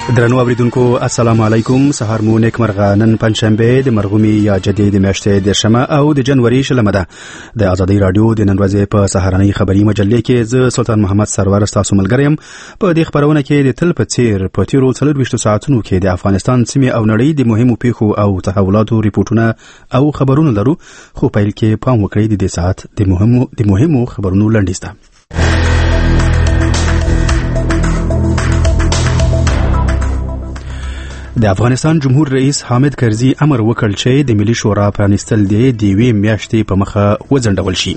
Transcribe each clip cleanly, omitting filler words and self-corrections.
درنو اوریدونکو السلام علیکم. سهار مو نیک مرغه. نن پنځشنبه د مرغومي یا جدید میاشتې د شمه او د جنوري شلمه ده. د آزادۍ رادیو د نن ورځې په سهارنۍ خبري مجلې کې ز سلطان محمد سرور تاسو ملګریم. په دې خبرونه کې د تل په څیر په تیرو 24 ساعتونو کې د افغانستان سیمه او نړۍ د مهمو پیښو او تحولاتو ریپورتونه او خبرونه لرو. خو پیل کې پام وکړئ د دې ساعت د مهمو خبرونو لنډیسته. د افغانستان جمهور رئیس حامد کرزي امر وکړ چې د ملي شورا پرانیستل د یوې میاشتې په مخه وځنډول شي.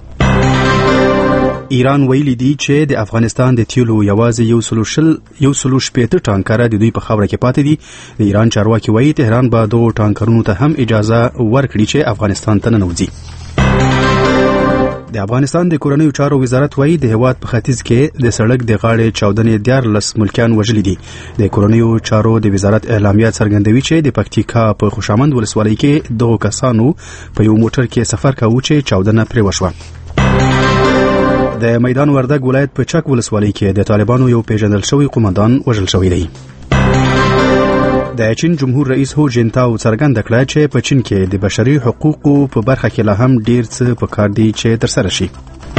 ایران ویلي دی چې د افغانستان د تیلو یوازې 180 ټانکره د دوی په خاوره کې پاتې دي. د ایران چارواکي وایي تهران به دوه ټانکرونو ته هم اجازه ورکړي چې افغانستان ته ننوځي. د افغانستان د کورنیو چارو وزارت وایي د هیواد په ختیځ کې د سړک د غاړې چاودنې 14 ملکیان وژلي دي. د کورنیو چارو د وزارت اعلامیه څرګندوي چې د پکتیکا په خوشامند ولسوالۍ کې دوه کسانو په یو موټر کې سفر کاوه چې چاودنه پرې وشوه. د میدان وردګ ولایت په چک ولسوالۍ کې د طالبانو یو پیژندل شوی قومندان وژل شوی دی. د چین جمهور رئیس هو جنتاو څرګنده کړه چې په چین کې د بشري حقوقو په برخه کې لا هم ډیر څه پکار دي چې ترسره شي.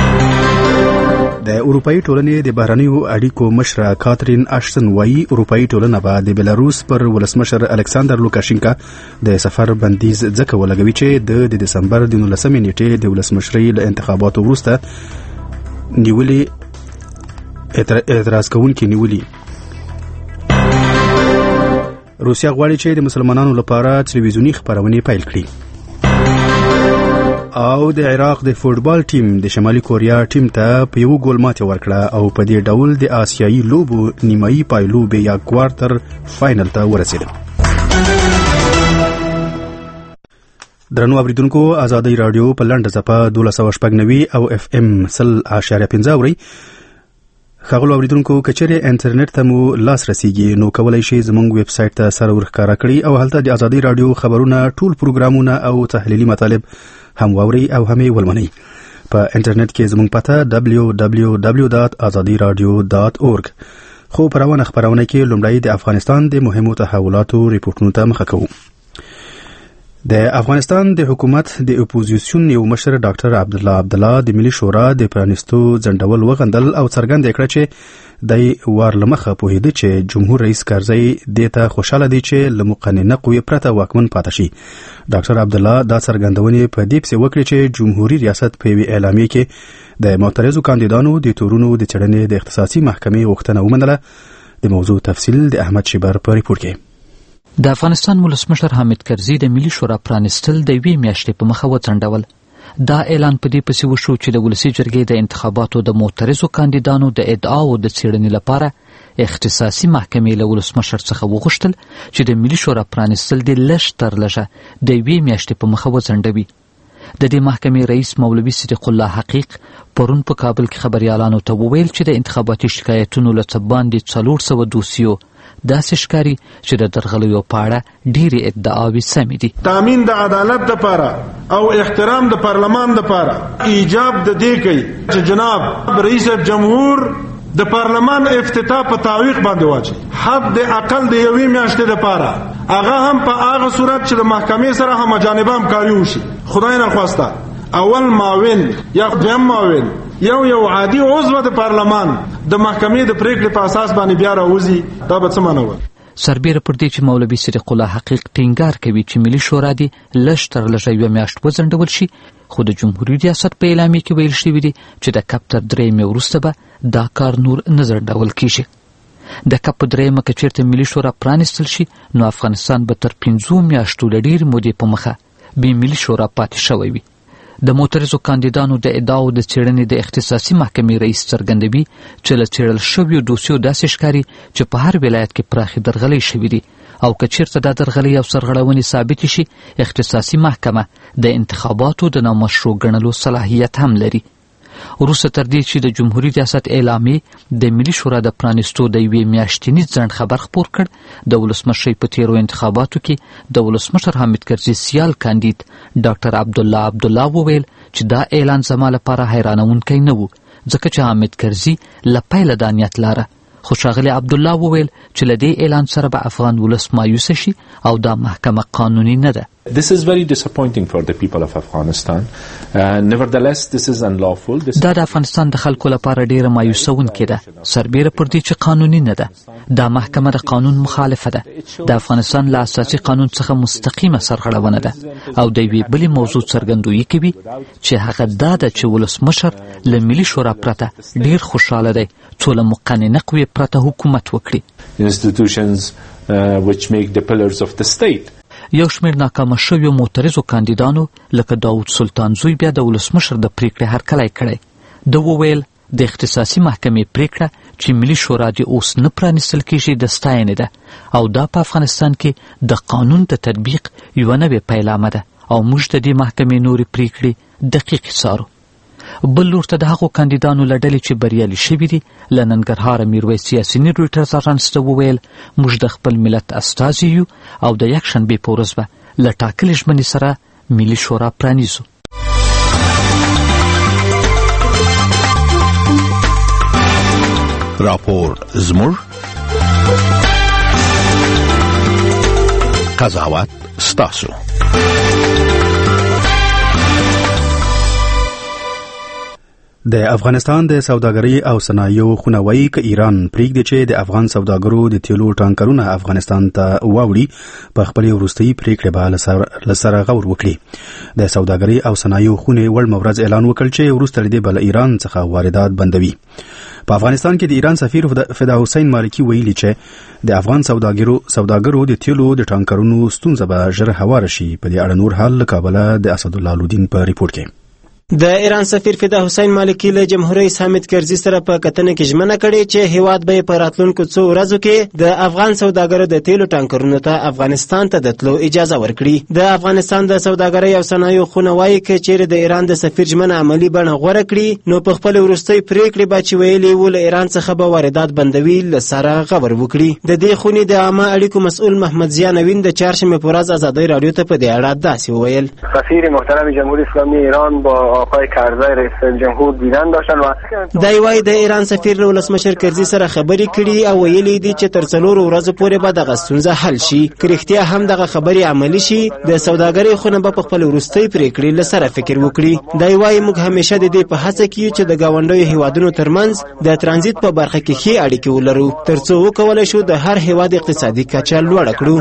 د اروپאי ټولنې د بهرنیو اړیکو مشره کاترین اشتن وایي اروپאי ټولنه به د بلاروس پر ولسمشر الکساندر لوکاشینکا د سفر بندیز ځکه ولګوي چې د دسمبر د 19 نیټې د ولسمشرۍ له انتخاباتو وروسته نیولې اعتراض کوونکي نیولې. روسیا غواړي چې د مسلمانانو لپاره تلویزیونی خبرونه پیل کړي. او د عراق د فوټبال ټیم د شمالي کوریا ټیم ته په یو ګول ماتې ورکړه او په دې ډول د آسیایي لوبو نیمایي پایلوبې یا کوارټر فائنل ته ورسېده. درنو اوریدونکو آزادۍ رادیو په لنډه ځپه 1290 او اف ام 100.5 اوري. خغلو اوریدونکو کچره انټرنیټ ته مو لاس رسیږي نو کولای شئ زموږ ویب سټ ته سره ورښکاره کړئ او هلته د آزادۍ رادیو خبرونه ټول پروګرامونه او تحلیلي مطالب هم واورئ او هم یې ولمنئ. په انټرنیټ کې زموږ پته www.azadiradio.org. خو پروانه خبرونه کې لومړی د افغانستان د مهمو تحولاتو ریپورتونو ته مخه کوو. د افغانستان د حکومت د اپوزیسیون یو مشر ډاکټر عبدالله د ملي شورا د پرانیستو ځنډول وغندل او څرګنده کړه چې د وارلمخه پوهیده چې جمهور رئیس کرزي دته خوشاله دي چې لمقننه قوی پرته واکمن پاتې شي. ډاکټر عبدالله دا څرګندونه په دې پسې وکړه چې جمهوریت ریاست په وی اعلامیه کې د معترضو کاندیدانو د تورونو د چړنې د اختصاصي محکمې غوښتنه ومنله. د موضوع تفصیل د احمد شیبر په ریپورت کې. د افغانستان ولسمشر حامد کرزي د ملي شورا پرانیستل د یوې میاشتې په مخه وځنډول. دا اعلان په دې پسې وشو چې د ولسي جرګې د انتخاباتو د معترضو کاندیدانو د ادعاو د څېړنې لپاره اختصاصي محکمې له ولسمشر څخه وغوښتل چې د ملي شورا پرانیستل د لږ تر لږه د یوې میاشتې په مخه وځنډوي. د دې محکمې رئیس مولوي صدیق الله حقیق پرون په کابل کې خبريالانو ته وویل چې د انتخاباتي شکایتونو له څه باندې 400 دوسیو داسې ښکاري چې د درغلیو په اړه ډېرې ادعاوې سمې دي. تامین د عدالت لپاره او احترام د پارلمان لپاره ایجاب د دې کوي چې جناب رئیس جمهور د پارلمان افتتاح په تعویق باندې واچي. حد د اقل د یوې میاشتې لپاره هغه هم په هغه صورت چې د محکمې سره هم جانبه همکاري وشي. خدای نه خواسته اول معاون یا دویم معاون یو عادي عضو د پارلمان د محکمې د پریکړې په اساس باندې بیا راوځي. دا به څه معنی وي؟ سربیره پر دې چې مولوي صدیق الله حقیق ټینګار کوي چې ملي شورا دې لږ تر لږه یوه میاشت وځنډول شي. خو د جمهوریت ریاست په اعلامیه کې ویل شوي دي چې د کپ تر 3 وروسته به دا کار نور نه ځنډول کیږي. د کپ 3 که چیرته ملي شورا پرانیستل شي نو افغانستان به تر 5 میاشتو له ډېرې مودې په مخه بې ملي شورا پاتې شوی وي. د معترضو کاندیدانو د ادعاو د څېړنې د اختصاصي محکمې رئیس څرګندوي چې له څېړل شویو دوسیو داسې ښکاري چې په هر ولایت کې پراخې درغلۍ شوي دي او که چیرته دا درغلۍ او سرغړونې ثابتې شي اختصاصي محکمه د انتخاباتو د نامشروع ګڼلو صلاحیت هم لري. وروسته تر دې چې د جمهوریت ریاست اعلامیې د ملي شورا د پرانیستو د یوې میاشتني ځنډ خبر خپور کړ، د ولسمشرۍ په تیرو انتخاباتو کې د ولسمشر حامد کرزي سیال کاندید ډاکټر عبدالله وویل چې دا اعلان زما لپاره حیرانونکی نه و، ځکه چې حامد کرزي له پیله دا نیت لاره خو ښاغلي عبدالله وویل چې له دې اعلان سره به افغان ولس مایوسه شي او دا محکمه قانوني نه ده. This is very disappointing for the people of Afghanistan. Nevertheless, this is unlawful. دا د افغانستان د خلکو لپاره ډیره مایوسونکې ده، سربیره پر دې چې قانوني نه ده. دا محکمه د قانون مخالفه ده. د افغانستان له اساسي قانون څخه مستقیمه سرغړونه ده او د یوې بلې موضوع څرګندویي کوي چې هغه دا ده چې ولسمشر له ملي شورا پرته ډیر خوشحاله دی څو له مقننه قوې پرته حکومت وکړي. Institutions which make the pillars of the state. یو شمېر ناکامه شویو معترضو کاندیدانو لکه داود سلطان زوی بیا د ولسمشر د پریکړې هرکلی کړی. ده وویل د اختصاصي محکمې پریکړه چې ملي شورا دې اوس نه پرانیستل کېږي د ستاینې ده او دا په افغانستان کې د قانون د تطبیق یوه نوې پیلامه ده او موږ د دې محکمې نورې پریکړې دقیقې څارو. بل لور ته د هغو کاندیدانو له ډلې چې بریالي شوي دي له ننګرهاره میرویس یاسیني رویټرز اژانس ته وویل موږ د خپل ملت استازي یو او د یکشنبې په ورځ به له ټاکلې ژمنې سره ملي شورا پرانیزو. راپور زموږ قضاوت ستاسو. د افغانستان د سوداګرۍ او صنایعو خونه وایي که ایران پرېږدي چې د افغان سوداګرو د تیلو ټانکرونه افغانستان ته واوړي په خپلې وروستۍ پرېکړې به له سره غور وکړي. د سوداګرۍ او صنایعو خونې وړمه ورځ اعلان وکړ چې وروسته له دې به له ایران څخه واردات بندوي. په افغانستان کې د ایران سفیر فدا حسین مالکی ویلي چې د افغان سوداګرو د تیلو د ټانکرونو ستونزه به ژر هواره شي. په دې اړه نور حال له کابله د اسدالله لودین په ریپورت کې. د ایران سفیر فدا حسین مالکی له جمهوریت رئیس حامد کرزي سره په کتنه کې ژمنه کړې چې هیواد به په راتلونکو څو ورځو کې د افغان سوداګرو د تیلو ټانکرونو ته افغانستان ته د تلو اجازه ورکړي. د افغانستان د سوداګرۍ او صنایعو خونه وایي چې چیرې د ایران د سفیر ژمنه عملی بڼه غوره کړي نو په خپل وروستۍ پریکړې به چې ویلي و له ایران څخه به واردات بندوي له سره غور وکړي. د دې خونې د عامه اړیکو مسؤل محمد ضیا نوین د چهارشنبه په ورځ ازادۍ رادیو ته په دې اړه داسې وویل: سفیر محترم جمهوری اسلامی ایران با آقای کرزی رئیس جمهور دیدن داشتن و دای وای د ایران سفیر له ولسمشر کرزي سره خبرې کړي او ویلي دي چې تر 4 ورځې پورې به دغه ستونزه حل شي. کرختیا هم دغه خبرې عملی شي د سوداګرۍ خونه به په خپل وروستۍ پریکړې له سره فکر وکړي. دای وای موږ همیشه د دې په هڅه کې چې د گاونډیو هیوادونو ترمنځ د ترانزیت په برخه کې ښې اړیکې ولرو ترڅو وکولای شو د هر هیواد اقتصادي کچه لوړه کړو.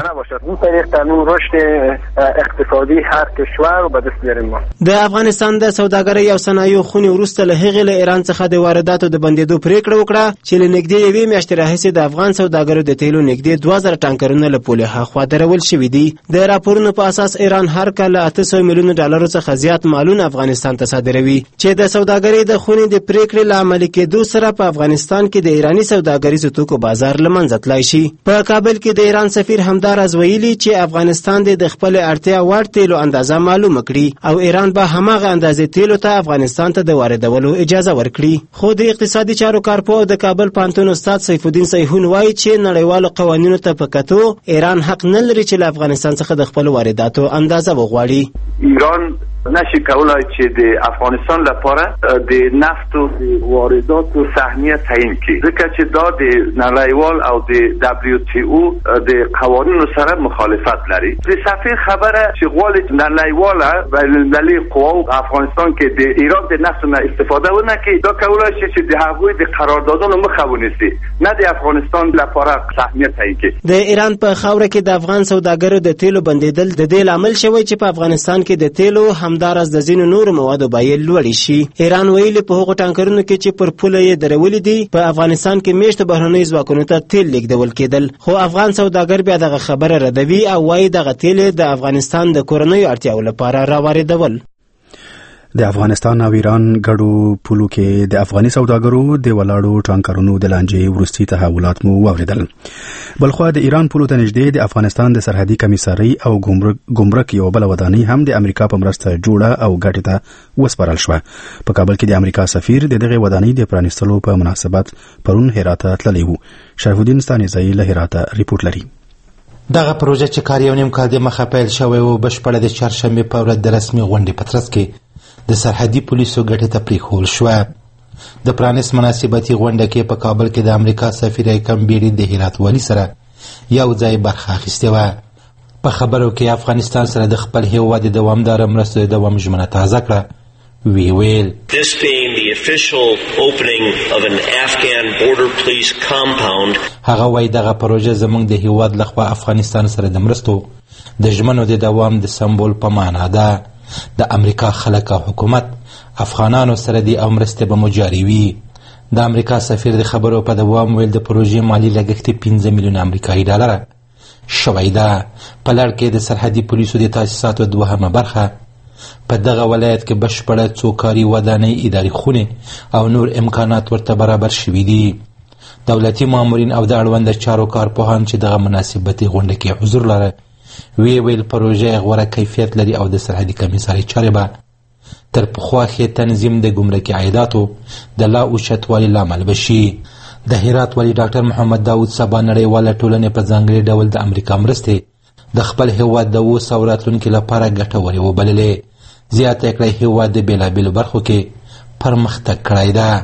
د افغانستان د سوداګرۍ او صنایعو خونې وروسته له هغې له ایران څخه د وارداتو د بندېدو پریکړه وکړه چې له نږدې یوې میاشتې راهیسې د افغان سوداګرو د تیلو نږدې 2000 ټانکرونه له پولې هاخوا درول شوي دي. د راپورونو په اساس ایران هر کال له 800 میلیونو ډالرو څخه زیات مالونه افغانستان ته صادروي چې د سوداګرۍ د خونې د پریکړې له عملي کېدو سره په افغانستان کې د ایراني سوداګریزو توکو بازار له منځه تللی شي. په کابل کې د ایران سفیر همداراز ویلي چې افغانستان د خپل اړتیا وړ تیلو اندازه معلومه کړي او ایران به هماغه اندازې تیلو ته افغانستان ته د واردولو اجازه ورکړي. خو د اقتصادي چارو کارپوه د کابل پوهنتون استاد سیف الدین سیحون وایي چې نړیوالو قوانینو ته په کتو ایران حق نه لري چې له افغانستان څخه د خپل وارداتو اندازه وغواړي. ایران نشي کولای چې د افغانستان لپاره د نفت او واردات سهمیه تعیین کړي ځکه چې دا د نړیوال او د WTO د قوانینو سره مخالفت لري. د سفیر خبره چې غواړي نړیوال بین‌المللي قواو افغانستان کې د ایران د نفت نه استفاده ونه کړي دا کولای شي چې د هغوی د قراردادونو مخه ونیسي نه د افغانستان لپاره سهمیه تعیین کړي. د ایران په خاوره کې د افغان سوداګرو د تیلو بندیدل د دې لامل شوی چې په افغانستان کې د تیلو همداراز د ځینو نورو موادو بیې لوړې شي. ایران ویلي په هغو ټانکرونو کې چې پر پوله یې درولې دي په افغانستان کې میشتو بهرنیو ځواکونو ته تیل لیږدول کېدل خو افغان سوداګر بیا دغه خبره ردوي او وایي دغه تیل د افغانستان د کورنیو اړتیاو لپاره راواردول. د افغانستان او ایران ګډو پولو کې د افغاني سوداګرو د ولاړو ټانکرونو د لانجې وروستي تحولات مو واوریدل. بلخوا د ایران پولو ته نږدې د افغانستان د سرحدي کمیسارۍ او ګمرک یو بل ودانۍ هم د امریکا په مرسته جوړه او ګټې ته وسپارل شوه. په کابل کې د امریکا سفیر د دغه ودانۍ د پرانیستلو په مناسبت پرون هرات ته تللی و. شرف الدین ستانیزی له هرات ریپورت لري. دغه پروژه چې کار یو نیم کال د مخه پیل شوی و بشپړه د چهارشنبې په ورځ د رسمي غونډې په ترڅ کې د سرحدي پولیسو ګټې ته پرېښول شوه. د پرانیست مناسبتي غونډه کې په کابل کې د امریکا سفیر اکرم بیډي د هرات والي سره یو ځای برخه اخیستې وه. په خبرو کې افغانستان سره د خپل هیواد د دوامداره مرستو د دوام ژمنه تازه کړه. وی ویل This being the official opening of an Afghan border police compound. هغه وایي دغه پروژه زموږ د هیواد لخوا افغانستان سره د مرستو د ژمنو د دوام د سمبول په معنا ده. د امریکا خلک او حکومت افغانانو سره دي او مرستې به مو جاري وي. د امریکا سفیر د خبرو په دوام ویل د پروژې مالي لګښت 15 میلیونه امریکایي ډالره شوی ده. په لړ کې د سرحدي پولیسو د تاسیساتو دوهمه برخه په دغه ولایت کې بشپړه څوکاري ودانۍ اداري خونې او نور امکانات ورته برابر شوي دي. دولتي مامورین او د اړونده چارو کارپوهان چې دغه مناسبتي غونډه کې حضور لره ویل پروژه غوره کیفیت لري او د سرحدي کمیسارۍ چارې به تر پخوا ښې تنظیم د ګمرکي عایداتو د لا اوچتوالي لامل بشي. د هرات والي ډاکټر محمد داود سبا نړیواله ټولنې په ځانګړي ډول د امریکا مرستې د خپل هیواد د 200 راتلونکي لپاره ګټورې وبللې. زیاته کړی هیواد د بېلابېلو برخو کې پرمختګ کړی ده،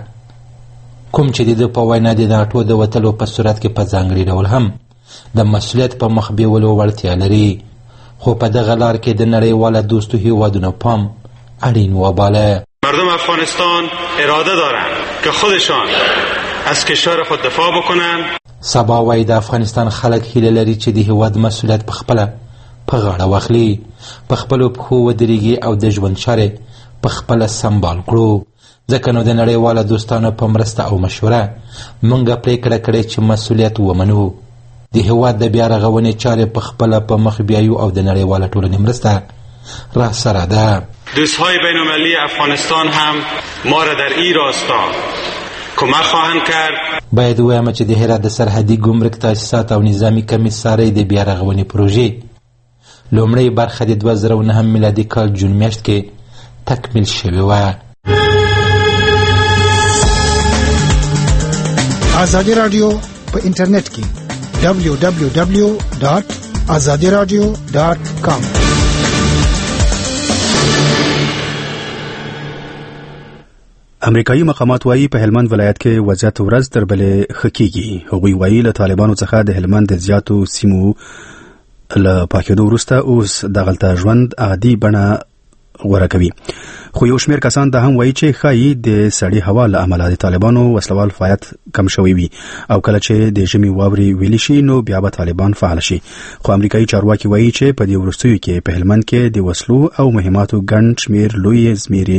کوم چې د ده په وینا د ناټو د وتلو په صورت کې په ځانګړي ډول هم د مسؤلیت په مخ بیولو وړتیا لري. خو په دغه لار کې د نړیواله دوستو هیوادونو پام اړین وباله. مردم افغانستان اراده دارند که خودشان از کشور خود دفاع بکنند. سبا وایي د افغانستان خلک هیله لري چې د هیواد مسؤلیت په خپله په غاړه واخلي، په خپلو پښو ودرېږي او د ژوند چارې په خپله سمبال کړو. ځکه نو د نړیواله دوستانو په مرسته او مشوره موږ پرېکړه کړې چې مسؤلیت ومنو، د هیواد د بیا رغونې چارې په خپله په مخ بیایو او د نړیواله ټولنې مرسته را سره ده. دوستهای بین المللی افغانستان هم ما را در این راستا کمک خواهند کرد. باید ووایم چې د هرات د سرحدي ګمرک تاسیسات او نظامي کمیسارۍ د بیا رغونې پروژې لومړۍ برخه د 2009 میلادي کال جون میاشت کې تکمیل شوې وه. ازادي راډیو په انټرنیټ کې www.azadiradio.com. امریکایي مقامات وایي په هلمند ولایت کې وضعیت ورځ تر بلې ښه کیږي. هغوی وایي له طالبانو څخه د هلمند د زیاتو سیمو له پاکېدو وروسته اوس دغلته ژوند عادي بڼه غوره کوي. خو یو شمېر کسان دا هم وایي چې ښایي د سړې هوا له امله د طالبانو وسلوال فعالیت کم شوی وي او کله چې د ژمي واورې ویلې شي نو بیا به طالبان فعال شي. خو امریکایي چارواکي وایي چې په دې وروستیو کې په هلمند کې د وسلو او مهماتو ګڼ شمېر لوی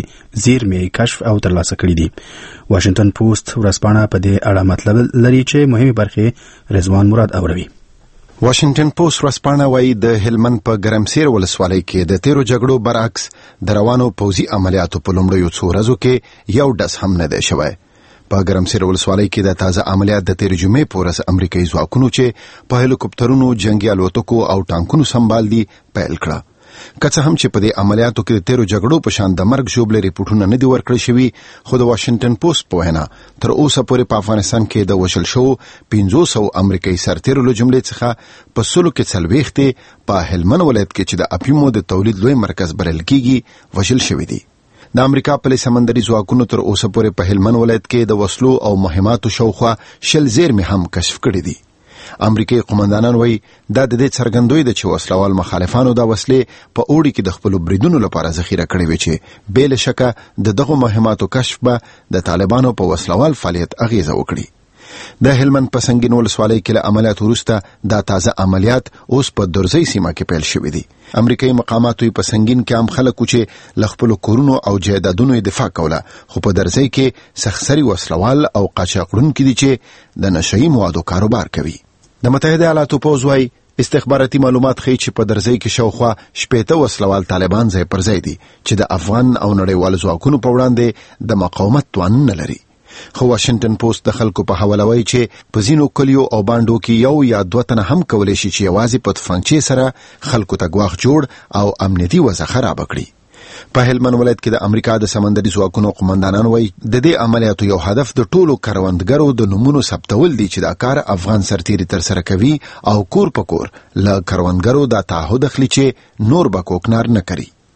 زیرمې کشف او ترلاسه کړي دي. واشنگټن پوسټ ورځپاڼه په دې اړه مطلب لري چې مهمه برخه رضوان مراد اوروي. واشنگټن پوسټ ورځپاڼه وایي د هلمند په ګرمسیر ولسوالۍ کې د تیرو جګړو برعکس د روانو پوځي عملیاتو په لومړیو څو ورځو کې یو ډز هم نه دی شوی. په ګرمسیر ولسوالۍ کې د تازه عملیات د تیر جمعې په ورځ امریکایي ځواکونو چې په هلیکوپټرونو، جنگي الوتکو او ټانکونو سمبال دي پیل کړه. که څه هم چې په دې عملیاتو کې د تیرو جګړو په شان د مرګ ژوبلې ریپورټونه نه دي ورکړل شوي، خو د واشنگټن پوسټ په وینا تر اوسه پورې په افغانستان کې د وژل شوو 500 امریکایي سرتیرو له جملې څخه په 100 کې 40 په هلمند ولایت کې چې د اپیمو د تولید لوی مرکز بلل کیږي وژل شوي دي. د امریکا پولیس سمندري ځواکونو تر اوسه پورې په هلمند ولایت کې د وسلو او مهماتو شاوخوا 20 زیرمې هم کشف کړي دي. امریکایي قومندانان وایي دا د دې څرګندوي ده چې وسلوال مخالفانو دا وسلې په اوړي کې د خپل بریدونو لپاره ذخیره کړې وي چې بې له شکه د دغو مهماتو کشف به د طالبانو په وسلوال فعالیت اغیزه وکړي. د هلمند په سنگین ولسوالۍ کې له عملیات وروسته دا تازه عملیات اوس په درزۍ سیمه کې پیل شوي دي. امریکایي مقاماتو په سنگین کې هم خلک چې له خپلو کورونو او جایدادونو دفاع کوله، خو په درزۍ کې سخسري وسلوال او قاچاقړونکي دي چې د نشهیي موادو کاروبار کوي. د متحده ایالاتو پوځ وایي استخباراتي معلومات ښیي چې په درزۍ کې شاوخوا 80 وسلوال طالبان ځای پر ځای دي چې د افغان او نړیوالو ځواکونو په وړاندې د مقاومت توان نه لري. خو واشنگټن پوسټ د خلکو په حواله وایي چې په ځینو کلیو او باندو کې یو یا دوه تنه هم کولی شي چې یوازې په تفنګچې سره خلکو ته ګواښ جوړ او امنیتي وضع خراب کړي. په هلمند ولایت کې د امریکا د سمندري ځواکونو قومندانان وایي د دې عملیاتو یو هدف د ټولو کروندګرو د نومونو ثبتول دي چې دا کار افغان سرتیري تر سره کوي او کور په کور له کروندګرو دا تعهد اخلي چې نور به کوکنار نه کوي.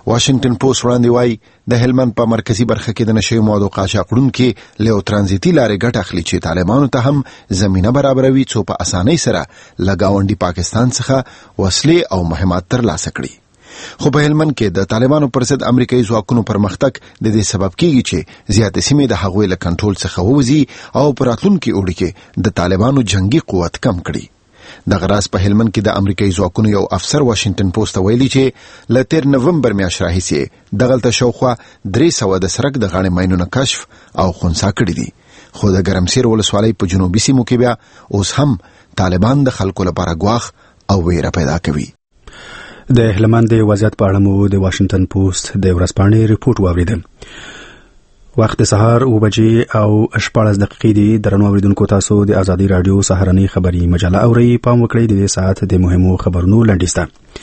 واشنگټن پوسټ وړاندې وایي د هلمند په مرکزی برخه کې د نشي موادو قاچاق وړونکي له ترانزیتي لارې ګټه اخلي چې طالبانو ته هم زمينه برابروي څو په اسانۍ سره له گاونډي پاکستان څخه وسلې او مهمات ترلاسه کړي. خو په هلمند کې د طالبانو پر ضد امریکایي ځواکونو پرمختګ د دې سبب کیږي چې زیاتې سیمې د هغوی له کنټرول څخه ووځي او په راتلونکي اوړي کې د طالبانو جنگي قوت کم کړي. د غراس په هلمند کې د امریکایي ځواکونو یو افسر واشنگټن پوسټ ویلي چې له 13 نومبر میاشتې راهیسې دغلته شاوخوا 300 د سړک د غاړې ماینونو کشف او خنثی کړي دي. خو د ګرمسیر ولسوالۍ په جنوبي سیمو کې بیا اوس هم طالبان د خلکو لپاره ګواښ او ویره پیدا کوي. د هلمند د وضعیت په اړه مو د واشنگټن پوسټ د ورځپاڼې ریپورت واوریده. وخت سهار 9:00 او 14 دقیقې دي. درنو اوریدونکو تاسو د ازادي رادیو سهارنی خبری مجله اوري. پام وکړئ د دې ساعت د مهمو خبرونو لنډیسته.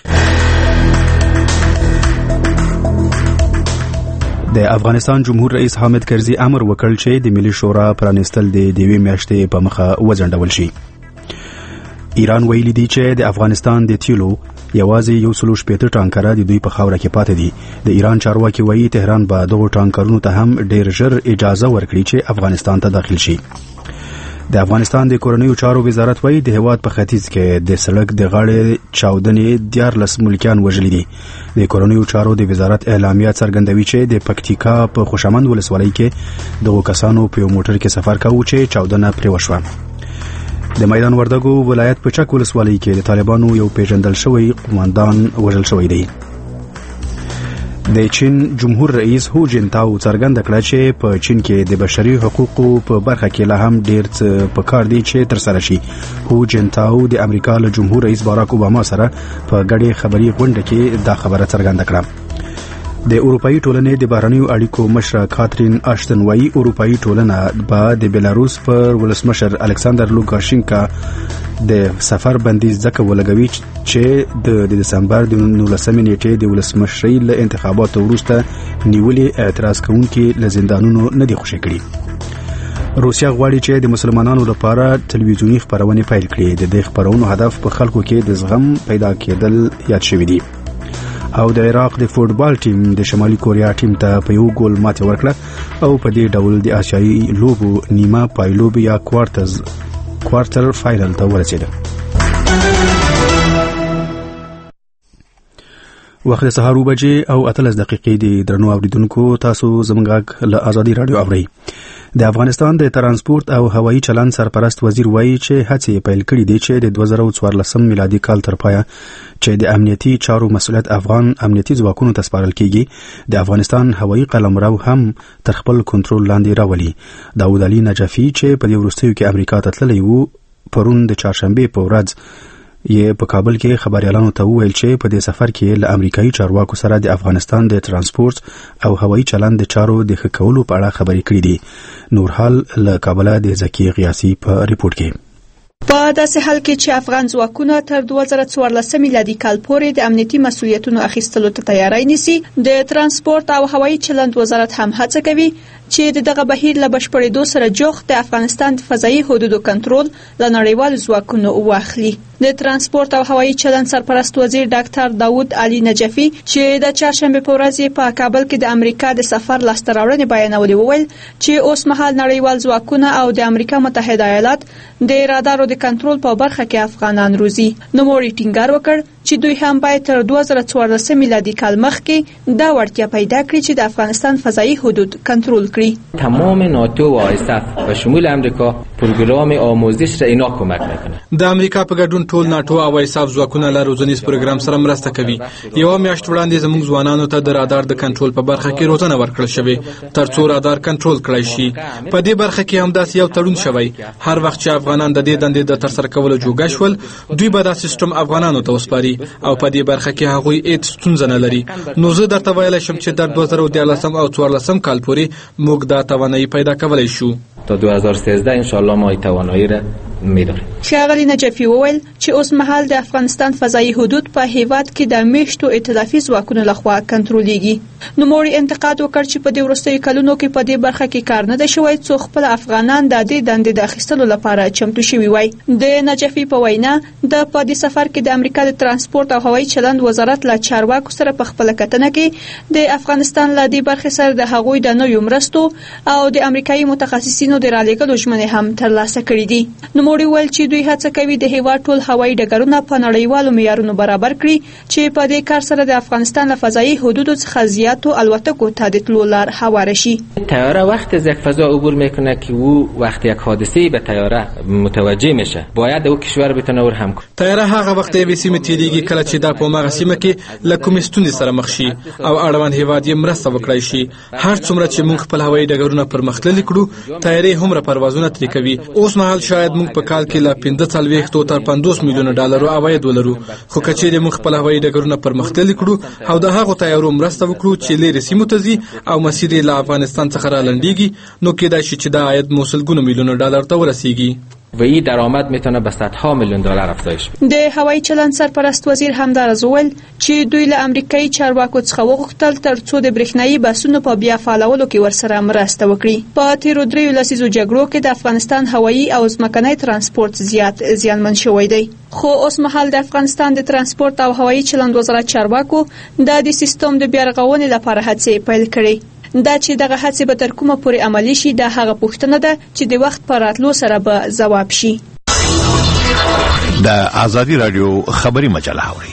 د افغانستان جمهور رئیس حامد کرزي امر وکړ چې د ملي شورا پرانستل د دیوې میاشتې په مخه وځنډول شي. ایران ویلي دی چې د افغانستان د تیلو یوازې 160 ټانکره د دوی په خاوره کې پاتې دي. د ایران چارواکي وایي تهران به دغه ټانکرونو ته هم ډیر ژر اجازه ورکړي چې افغانستان ته داخل شي. د افغانستان د کورنیو چارو وزارت وایي د هیواد په ختیځ کې د سړک د غاړې چاودنې 14 ملکیان وژلي دي. د کورنیو چارو د وزارت اعلامیه څرګندوي چې د پکتیکا په خوشامند ولسوالۍ کې دغه کسانو په موټر کې سفر کاوه چې چاودنه پرې وشوه. د میدان وردګو ولایت په چک ولسوالۍ کې د طالبانو یو پیژندل شوی قوماندان وژل شوی دی. د چین جمهور رئیس هو جنتاو څرګنده کړه چې په چین کې د بشري حقوقو په برخه کې لا هم ډیر څه پکار دي چې ترسره شي. هو جنتاو د امریکا له جمهور رئیس باراک اوباما سره په ګډه خبري غونډه کې دا خبره څرګنده کړه. د اروپאי ټولنې د بهرنیو اړیکو مشره کاترین آشتن وایي اروپאי ټولنه به د بیلاروس پر ولسمشر الکساندر لوکاشینکا د سفر بندیز ځکه ولګوي چې د دسمبر د 19 نیټې د ولسمشرۍ له انتخاباتو وروسته نیولې اعتراض کوونکي له زندانونو نه دي خوشي کړي. روسیا غواړي چې د مسلمانانو لپاره ټلویزیونی خبرونه پیل کړي. د دې خبرونو هدف په خلکو کې د زغم پیدا کېدل یاد شوی دی. او د عراق د فوتبال ټیم د شمالي کوریا ټیم ته په یو ګول ماتې ورکړه او په دې ډول د آسیایي لوبو نیمه پایلوب یا کوارټر فائنل ته ورسېده. وخت سهار 9:00 او 13 دقیقې دي. درنو اوریدونکو تاسو زموږ له ازادي رادیو اورئ. د افغانستان د ترانسپورت او هوایي چلند سرپرست وزیر وایي چې هڅې پیل کړي دي چې د 2014 میلادي کال تر پایه چې د امنیتي چارو مسؤلیت افغان امنیتي ځواکونو ته سپارل کیږي د افغانستان هوایي قلمرو هم تر خپل کنټرول لاندې راولي. داود علي نجفي چې په دې وروستیو کې امریکا ته تللی و پرون د چهارشنبه په ورځ یې په کابل کې خبريالانو ته وویل چې په دې سفر کې له امریکایي چارواکو سره د افغانستان د ترانسپورت او هوایي چلند د چارو د ښه کولو په اړه خبرې کړې دي. نورحال له کابل د زکی غیاسی په ریپورت کې. په داسې حال کې چې افغان ځواکونه تر 2014 میلادي کال پورې د امنیتي مسؤلیتونو اخیستلو ته تیاری نیسي، د ترانسپورت او هوایي چلند وزارت هم هڅه کوي چې دغه بهیر له بشپړېدو سره جوخت د افغانستان د فضایي حدودو کنټرول له نړیوالو ځواکونو واخلي. د ترانسپورت او هوایي چلند سرپرست وزیر ډاکټر داود علي نجفي چې د چهارشنبه په ورځ په کابل کې د امریکا د سفر لاسته راوړنې بیانولې وویل چې اوس مهال نړیوال ځواکونه او د امریکا متحده ایالات د رادارو د کنټرول په برخه کې افغانان روزي. نوموړي ټینګار وکړ چې دوی هم باید تر 2014 میلادی کال مخکې دا وړتیا پیدا کړي چې د افغانستان فضایی حدود کنټرول کړي. تمام ناتو و آیساف و شمول امریکا پروګرام آموزش را اینا کمک میکنه. د امریکا په ګډون ټول ناتو او آیساف ځواکونه له روزنیز پروګرام سره مرسته کوي. یو میاشت وړاندې زموږ ځوانانو ته د رادار د کنټرول په برخه کې روزنه ورکړل شوې ترڅو رادار کنټرول کړای شي. په دې برخه کې هم داسې یو تړون شوی هر وخت چې افغانان د دې دندې د ترسره کولو جوګه شول دوی به دا سیستم افغانانو ته وسپاري او په دې برخه کې هغوی هیڅ ستونزه نه لري. نو زه درته ویلی شم چې در 2013 او 2014 کال پورې موږ دا توانایي پیدا کولی شو. تا 2013 ان شاء الله ما این توانایی را می‌داریم. ښاغلي نجفي وویل چې اوس مهال د افغانستان فضایي حدود په هیواد کې د میشتو ائتلافي ځواکونو لخوا کنټرولېږي. نوموړي انتقاد وکړ چې په دې وروستیو کلونو کې په دې برخه کې کار نه دی شوی څو خپل افغانان د دې دندې د اخیستلو لپاره چمتو شوي وای. د نجفي په وینا د په دې سفر کې د امریکا د ترانسپورت او هوایي چلند وزارت له چارواکو سره په خپل کتنه کې د افغانستان له دې برخې سره د هغوی د نویو مرستو او د امریکایي متخصصینو د رالېږلو ژمنې هم ترلاسه کړې دي. نوموړي ویل چې دوی هڅه کوي د هیواد ټول هوایي ډګرونه په نړیوالو معیارونو برابر کړي چې په دې کار سره د افغانستان له فضایي حدودو څخه زیاتو الوتکو ته د تلو لار هواره شي. طیاره وقتی از یک فضا عبور میکنه که او وقتی یک حادثه به طیاره متوجه میشه باید او کشور بتونه ور هم کنه. طیاره هغه وخت یې سیمه تیریږي کله چې دا په مغه سیمه کې له کومې ستونزې سره مخ شي او اړوند هیواد یې مرسته وکړای شي. هر څومره چې موږ خپل هوایي ډګرونه پرمختللي کړو طیارې هم پروازونه ترې کوي. اوس مهال شاید موږ په کال کې له 45 تر 50 میلیونه ډالرو عواید ولرو خو کچېرې موږ خپل هوایي ډګرونه پرمختللي کړو او د هغو طیارو مرسته وکړو چې لرې سیمو ته ځي او مسیر یې له افغانستان څخه رالنډېږي نو کېدای شي چې دا عاید مو سلګونه میلیونه ډالر ته ورسیږي و این درآمد میتونه به صدها میلیون دلار افزایش د هوایي چلند سرپرست وزیر همدارز وویل چې دوی له امریکایي چارواکو څخه وغوښتل ترڅو د برېښنایي بسونو په بیا فعالولو کې ورسره مرسته وکړي. په تیرو 3 لسیزو جګړو کې د افغانستان هوایي او ځمکنی ترانسپورت زیات زیانمن شوی دی خو اوس مهال د افغانستان د ترانسپورت او هوایي چلند وزارت چارواکو د سیستم د بیا رغونې لپاره هڅې پیل کړې. دا چې دغه هڅې به تر کومه پورې عملي شي دا هغه پوښتنه ده چې د وخت په راتلو سره به ځواب شي. د آزادي رادیو خبري مجله اوري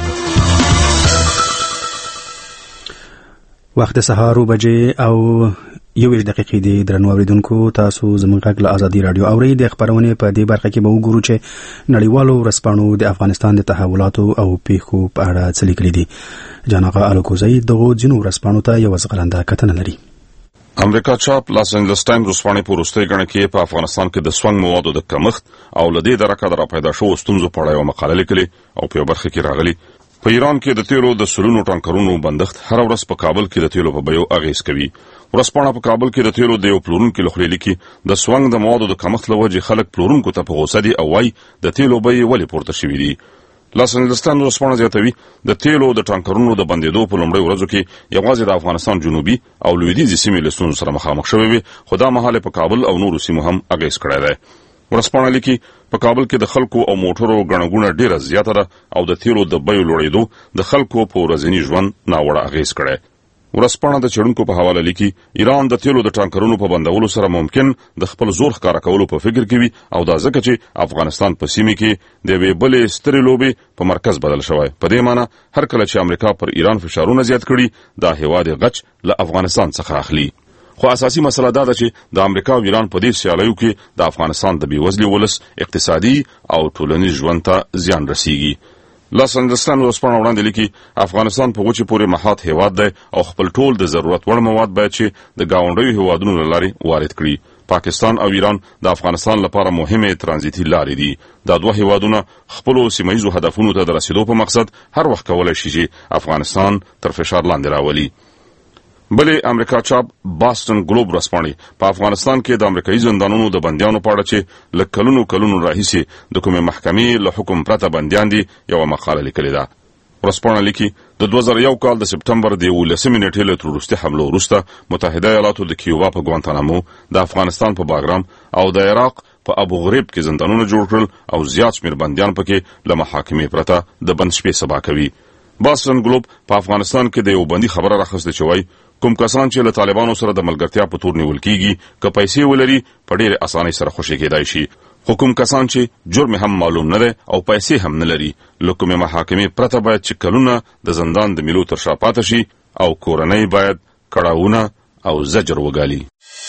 وخت سهار بجې او 1 دقیقې د درنو اوریدونکو تاسو زموږ غږ له آزادي رادیو اوري. د خبرونه په دې برخه کې به وګورو چې نړیوالو ورځپاڼو د افغانستان د تحولاتو او پیښو په اړه څه لیکلي دي. جناغه الکوزی دغه جنو ورځپاڼو ته یو ځغلنده کتنه لري. امریکا چاپ لاس انجلس ټایمز ورځپاڼې په وروستۍ ګڼه کې په افغانستان کې د سونګ موادو د کمښت او لدې درکه در پیدا شو ستونزو په اړه یو مقاله لیکلې او په برخه کې راغلي. په ایران کې د تیلو د سلونو ټانکرونو بندښت هر ورځ په کابل کې د تیلو په بیو اغیز کوي. ورځپاڼه په کابل کې د تیلو د یو پلورونکو لخوا لیکي د سونګ د موادو د کمښت لوجه خلک پلورونکو ته په غوسه دي او وايي د تیلو بیې ولې پورته شوې دي. لاس انجلس ټایمز ورځپاڼه زیاتوي د تیلو د ټانکرونو د بندېدو په لومړۍ ورځو کې یوازې د افغانستان جنوبي او لویدیځي سیمې له ستونزو سره مخامخ شوې وي خو دا مهال په کابل او نورو سیمو هم اغیز کړی دی. ورځپاڼه لیکي په کابل کې د خلکو او موټرو ګڼه ډیره زیاته ده او د تیلو د بیو لوړېدو د خلکو په ورځني ژوند ناوړه اغیز کړی. ورځپاڼه د چړونکو په حواله لیکي ایران د تیلو د ټانکرونو په بندولو سره ممکن د خپل زور ښکارا کولو په فکر کې وي او دا ځکه چې افغانستان په سیمه کې د یوې بلې سترې لوبې په مرکز بدل شوی. په دې معنی هر کله چې امریکا پر ایران فشارونه زیات کړي دا هیواد غچ له افغانستان څخه اخلي. خو اساسي مسله دا ده چې د امریکا او ایران په دې سیالیو کې د افغانستان د بیوزلي ولس اقتصادي او ټولنیز ژوند ته زیان رسیږي. لاس انجلس ټایمز ورځپاڼه وړاندې لیکي افغانستان په وچې پورې محات هیواد دی او خپل ټول د ضرورت وړ مواد باید چې د ګاونډیو هیوادونو له لارې وارد کړي. پاکستان او ایران د افغانستان لپاره مهمه ترانزیتي لارې دي. دا دوه هیوادونه خپل سیمایي هدفونو ته د رسیدو په مقصد هر وخت کولای شي چې افغانستان تر فشار لاندې راولي. بلې امریکا چاپ باستن ګلوب ورځپاڼې په افغانستان کې د امریکایي زندانونو د بندیانو په اړه چې له کلونو راهیسې د کومې محکمې له حکم پرته بندیان دي یو مقاله لیکلې ده. ورځپاڼه لیکي د 2001 کال د سپټمبر د 11 نیټې له تروریستي حملو وروسته متحده ایالاتو د کیوبا په ګوانتانامو د افغانستان په باګرام او د عراق په ابو غریب کې زندانونه جوړ کړل او زیات شمېر بندیان پکې له محاکمې پرته د بند شپې سبا کوي. باستن ګلوب په افغانستان کې د یو بندي خبره راخسته چې وایي کوم کسان چې له طالبانو سره د ملګرتیا په تور نیول کیږي که پیسې ولري په ډېر اسانۍ سره خوشي کېدای شي خو کوم کسان چې جرم هم معلوم نه دی او پیسې هم نه لري له کومې محاکمې پرته باید چې کلونه د زندان د میلو تر شا پاته شي او کورنۍ باید کړاوونه او زجر وګالي.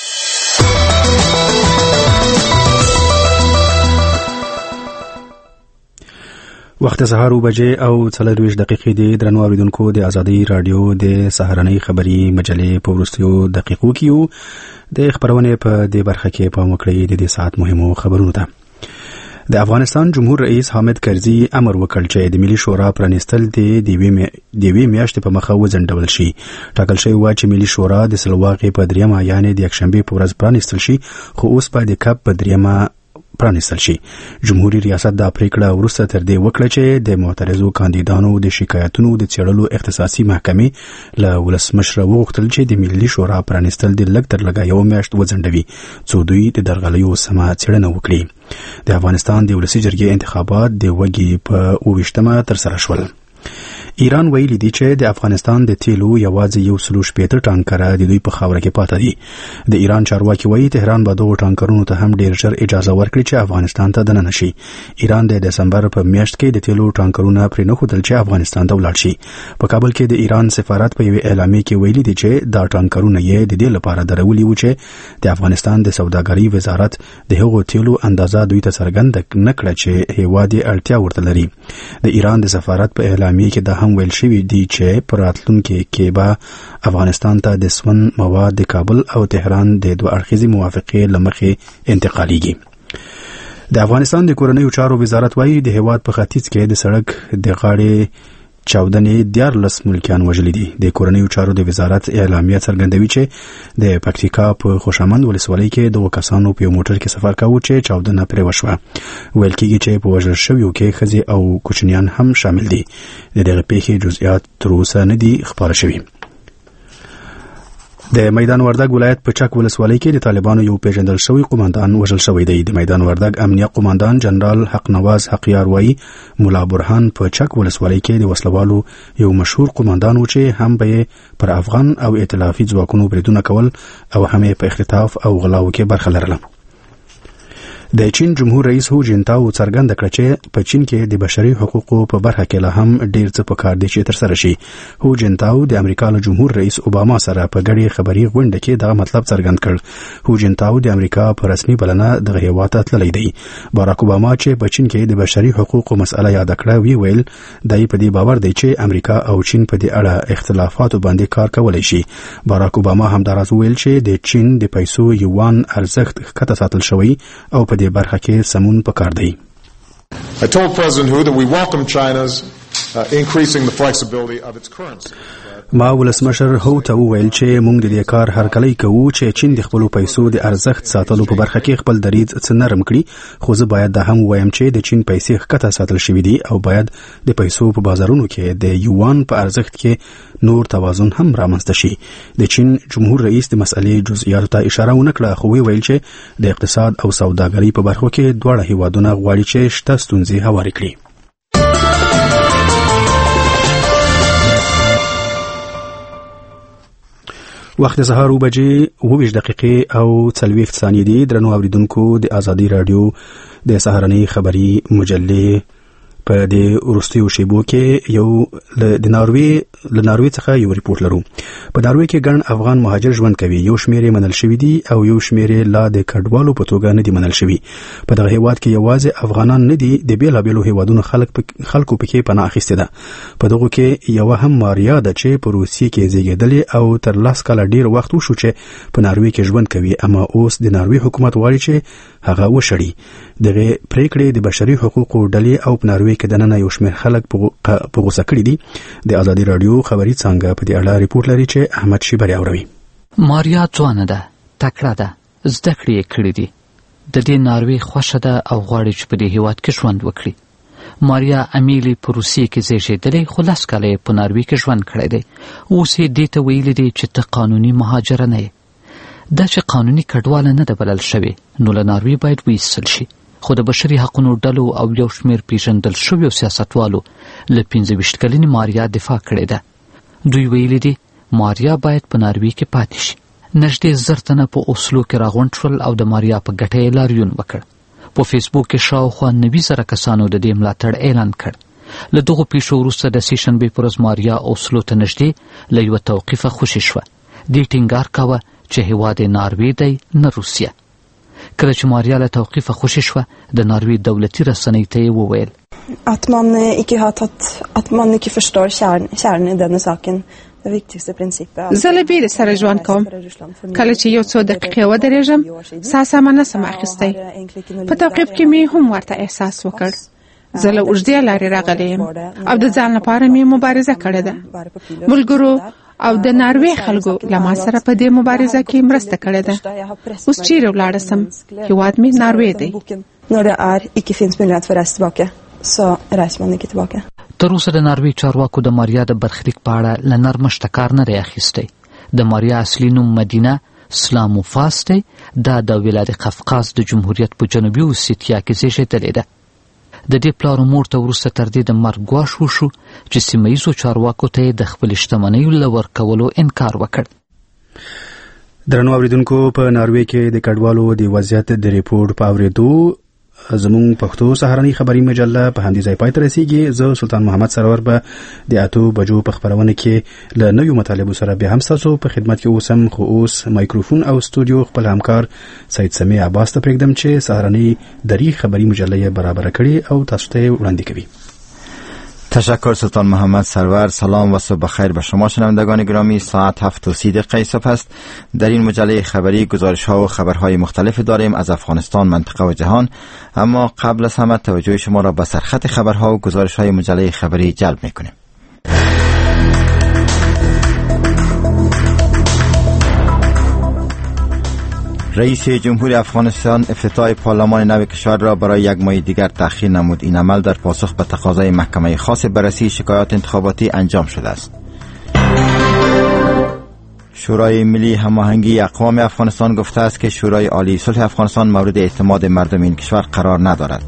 وخت سهار بجې او 24 دقیقې د درنو اوریدونکو د آزادي رادیو د سهارنۍ خبري مجلې په وروستیو دقیقو کې د خبرونه په دې برخه کې په مکړې د دې ساعت مهمو خبرونو ته. د افغانستان جمهور رئیس حامد کرزي امر وکړ چې د ملي شورا پرانیستل د دیوی میاشتې په مخه وځنډول شي. ټاکل شوی و چې ملي شورا د سلواغې په 3 یعنی د یکشنبه په ورځ پرانیستل شي خو اوس په د کپ په 3 پرانیستل شي. جمهوریت ریاست دا پریکړه وروسته تر دې وکړه چې د معترضو کاندیدانو د شکایتونو د څېړلو اختصاصي محکمې له ولسمشر وغوښتل چې د ملي شورا پرانیستل د لږ تر لږه یوه میاشت وځنډوي څو دوی د درغلیو سمه څېړنه وکړي. د افغانستان د ولسي جرګې انتخابات د وږي په 28مه ترسره شول. ایران ویلي دی چې د افغانستان د تیلو یوازې 160 ټانکره د دوی په خاوره کې پاتې دي. د ایران چارواکي وایي تهران به دغو ټانکرونو ته هم ډیر ژر اجازه ورکړي چې افغانستان ته دننه شي. ایران د دسمبر په میاشت کې د تیلو ټانکرونه پرې نه ښودل چې افغانستان ته ولاړ شي. په کابل کې د ایران سفارت په یوه اعلامیه کې ویلي دی چې دا ټانکرونه یې د دې لپاره درولي وو چې د افغانستان د سوداګرۍ وزارت د هغو تیلو اندازه دوی ته څرګنده نه کړه چې هیواد یې اړتیا ورته لري. د ایران د سفارت په اعلامیه کې دا هم ویل شوی دی چې پر راتلونکي کې به افغانستان ته د سون مواد د کابل او تهران د دوه اړخیزې موافقې لمخې انتقالیږي. د افغانستان د کورنیو چارو وزارت وایي د هیواد په ختیځ کې د سړک د غاړې چاودنې 14 ملکیان وژلي دي. د کورنیو چارو د وزارت اعلامیه څرګندوي چې د پکتیکا په خوشامند ولسوالۍ کې د کسانو په موټر کې سفر کاوه چې چاودنه پرې وشوه. ویل کېږي چې په وژل شویو کې ښځې او کوچنیان هم شامل دي. د دغه پیښې جزئیات تر اوسه نه دي خبره شوي. د میدان وردګ ولایت په چک ولسوالۍ کې د طالبانو یو پیژندل شوی قوماندان وژل شوی دی. د میدان وردګ امنیه قوماندان جنرال حق نواز حقیار وایي مولا برهان په چک ولسوالۍ کې د وسلوالو یو مشهور قوماندان و چې هم به پر افغان او ائتلافي ځواکونو بریدونه کول او هم په اختطاف او غلاو کې برخه لرله. د چین جمهور رئیس هو جنتاو څرګنده کړه چې په چین کې د بشري حقوقو په برخه کې لا هم ډیر څه پکار دي چې ترسره شي. هو جنتاو د امریکا له جمهور رئیس اوباما سره په ګډه خبري غونډه کې دا مطلب څرګند کړ. هو جنتاو د امریکا په رسمي بلنه د هیواد ته تللی دی. باراک اوباما چې په چین کې د بشري حقوقو مسله یاد کړه ویل دای په دې باور دی چې امریکا او چین په دې اړه اختلافاتو باندې کار کولای شي. باراک اوباما هم دا راز ویل چې د چین د پیسو یوان ارزښت ښکته ساتل شوی او په دې برخه کې سمون پکار دی. I told President Hu that we welcome China's increasing the flexibility of its currency. ما ولسمشر هو ته وویل چې موږ د دې کار هرکلی کوو چې چین د خپل پیسو د ارزښت ساتلو په برخه کې خپل دریځ څه نرم کړي. خو زه باید دا هم وایم چې د چین پیسې ښکته ساتل شوي دي او باید د پیسو په بازارونو کې د یوان په ارزښت کې نور توازن هم رامنځته شي. د چین جمهور رئیس د مسئلې جزئیاتو ته اشاره ونه کړه خو ویل چې د اقتصاد او سوداګرۍ په برخو کې دواړه هیوادونه غواړي چې شته ستونزې هوارې کړي. وخت سهار 7:20 او 40 ثانیې دي. درنو اوریدونکو د ازادي رادیو د سهارنۍ خبري مجلې په د وروستیو شیبو کې یو د ناروی څخه یو ریپورت لرو. په ناروی کې ګڼ افغان مهاجر ژوند کوي. یو شمېر منل شوی دي او یو شمېر لا د کډوالو په توګه نه دي منل شوی. په دغه هیواد کې یوازې افغانان نه دي د بیلابیلو هیوادونو خلکو پکې پناه اخیسته ده. په دغه کې یو هم ماریا ده چې په روسیې کې زیږیدلې او تر 10 کاله ډیر وخت وشو چې په ناروی کې ژوند کوي اما اوس د ناروی حکومت غواړي چې هغه وشړي. دغه پریکړې د بشري حقوقو ډلې او په ناروی کې دننه یو شمېر خلک په غوسه کړي دي. د ازادي رادیو خبري څنګه په دې اړه ریپورت لري چې احمد شیبری اوروي. ماریا ځوانه ده، تکړه ده، زده کړې یې کړې دي. د دې ناروی خوښه ده او غواړي چې په دې هیواد کې ژوند وکړي. ماریا امیلی په روسیې کې زیږېدلې خو 10 کاله په ناروی کې ژوند کړی دی. اوس یې دې ته ویلي دي چې ته قانوني مهاجره نه یې. دا چې قانوني کډواله نه ده بلل شوې نو له ناروی باید وایستل شي. خو د بشري حقوقو ډلو او یو شمېر پیژندل شویو سیاستوالو له 25 کلنې ماریا دفاع کړې ده. دوی ویلي دي ماریا باید په ناروی کې پاتې شي. نږدې 1000 تنه په اوسلو کې راغونډ شول او د ماریا په ګټه یې لاریون وکړ. په فیسبوک کې شاوخوا 90,000 کسانو د دې ملاتړ اعلان کړ. له دغو پیښو وروسته د سیشنبې په ورځ ماریا اوسلو ته نږدې له یوه توقیفه خوشې شوه. دې ټینګار کاوه چې هیواد ناروی دی نه روسیه. کله چې ماریا له توقیفه خوشې شوه د ناروی دولتي رسنۍ ته یې وویل at man ikke forstår kjernen i denne saken. Det viktigste prinsippet زه له بیرې سره ژوند کوم. کله چې یو څو دقیقې ودرېږم ساه سمه نسم اخیستی. په توقیف کې مې هم ورته احساس وکړ. زه له اوږدې لارې راغلی یم او د ځان لپاره مې مبارزه کړې ده. ملګرو او د ناروی خلکو له ما سره په دې مبارزه کې مرسته کړې ده. اوس چیرې ولاړه سم؟ هیواد مې ناروی دی. Når det ikke finnes mulighet for å reise tilbake, så reiser man ikke tilbake. تر اوسه د ناروې چارواکو د ماریا د برخلیک په اړه له نرمشته کار نه دی اخیستی. د ماریا اصلي نوم مدینه سلاموفاس دی. دا د ولایت قفقاز د جمهوریت په جنوبي اوسیتیا کې زیږېدلې ده. د دې پلار مور ته وروسته تر دې د مرګ ګواښ وشو چې سیمه ییزو چارواکو ته یې د خپلې شتمنیو له ورکولو انکار وکړ. درنو اوریدونکو، په ناروې کې د کډوالو د وضعیت د ریپورت په اورېدو زموږ پښتو سهارنۍ خبري مجله په همدې ځای پای ته رسیږي. زه سلطان محمد سرور به د 8 بجو په خبرونه کې له نویو مطالبو سره بیا هم ستاسو په خدمت کې اوسم. خو اوس مایکروفون او استودیو خپل همکار سید سمیع عباس ته پرېږدم چې سهارنۍ دری خبري مجله برابر کړي او تاسو ته وړاندې کوي. تشکر سلطان محمد سرور. سلام و صبح بخیر به شما شنوندگان گرامی. ساعت 7:30 صبح است. در این مجله خبری گزارش‌ها و خبرهای مختلف داریم از افغانستان، منطقه و جهان. اما قبل از همه توجه شما را به سرخط خبرها و گزارش‌های مجله خبری جلب می‌کنیم. رئیس جمهور افغانستان افتتاح پارلمان نو کشور را برای یک ماه دیگر تأخیر نمود. این عمل در پاسخ به تقاضای محکمه خاص بررسی شکایات انتخاباتی انجام شده است. شورای ملی هماهنگی اقوام افغانستان گفته است که شورای عالی صلح افغانستان مورد اعتماد مردم این کشور قرار ندارد.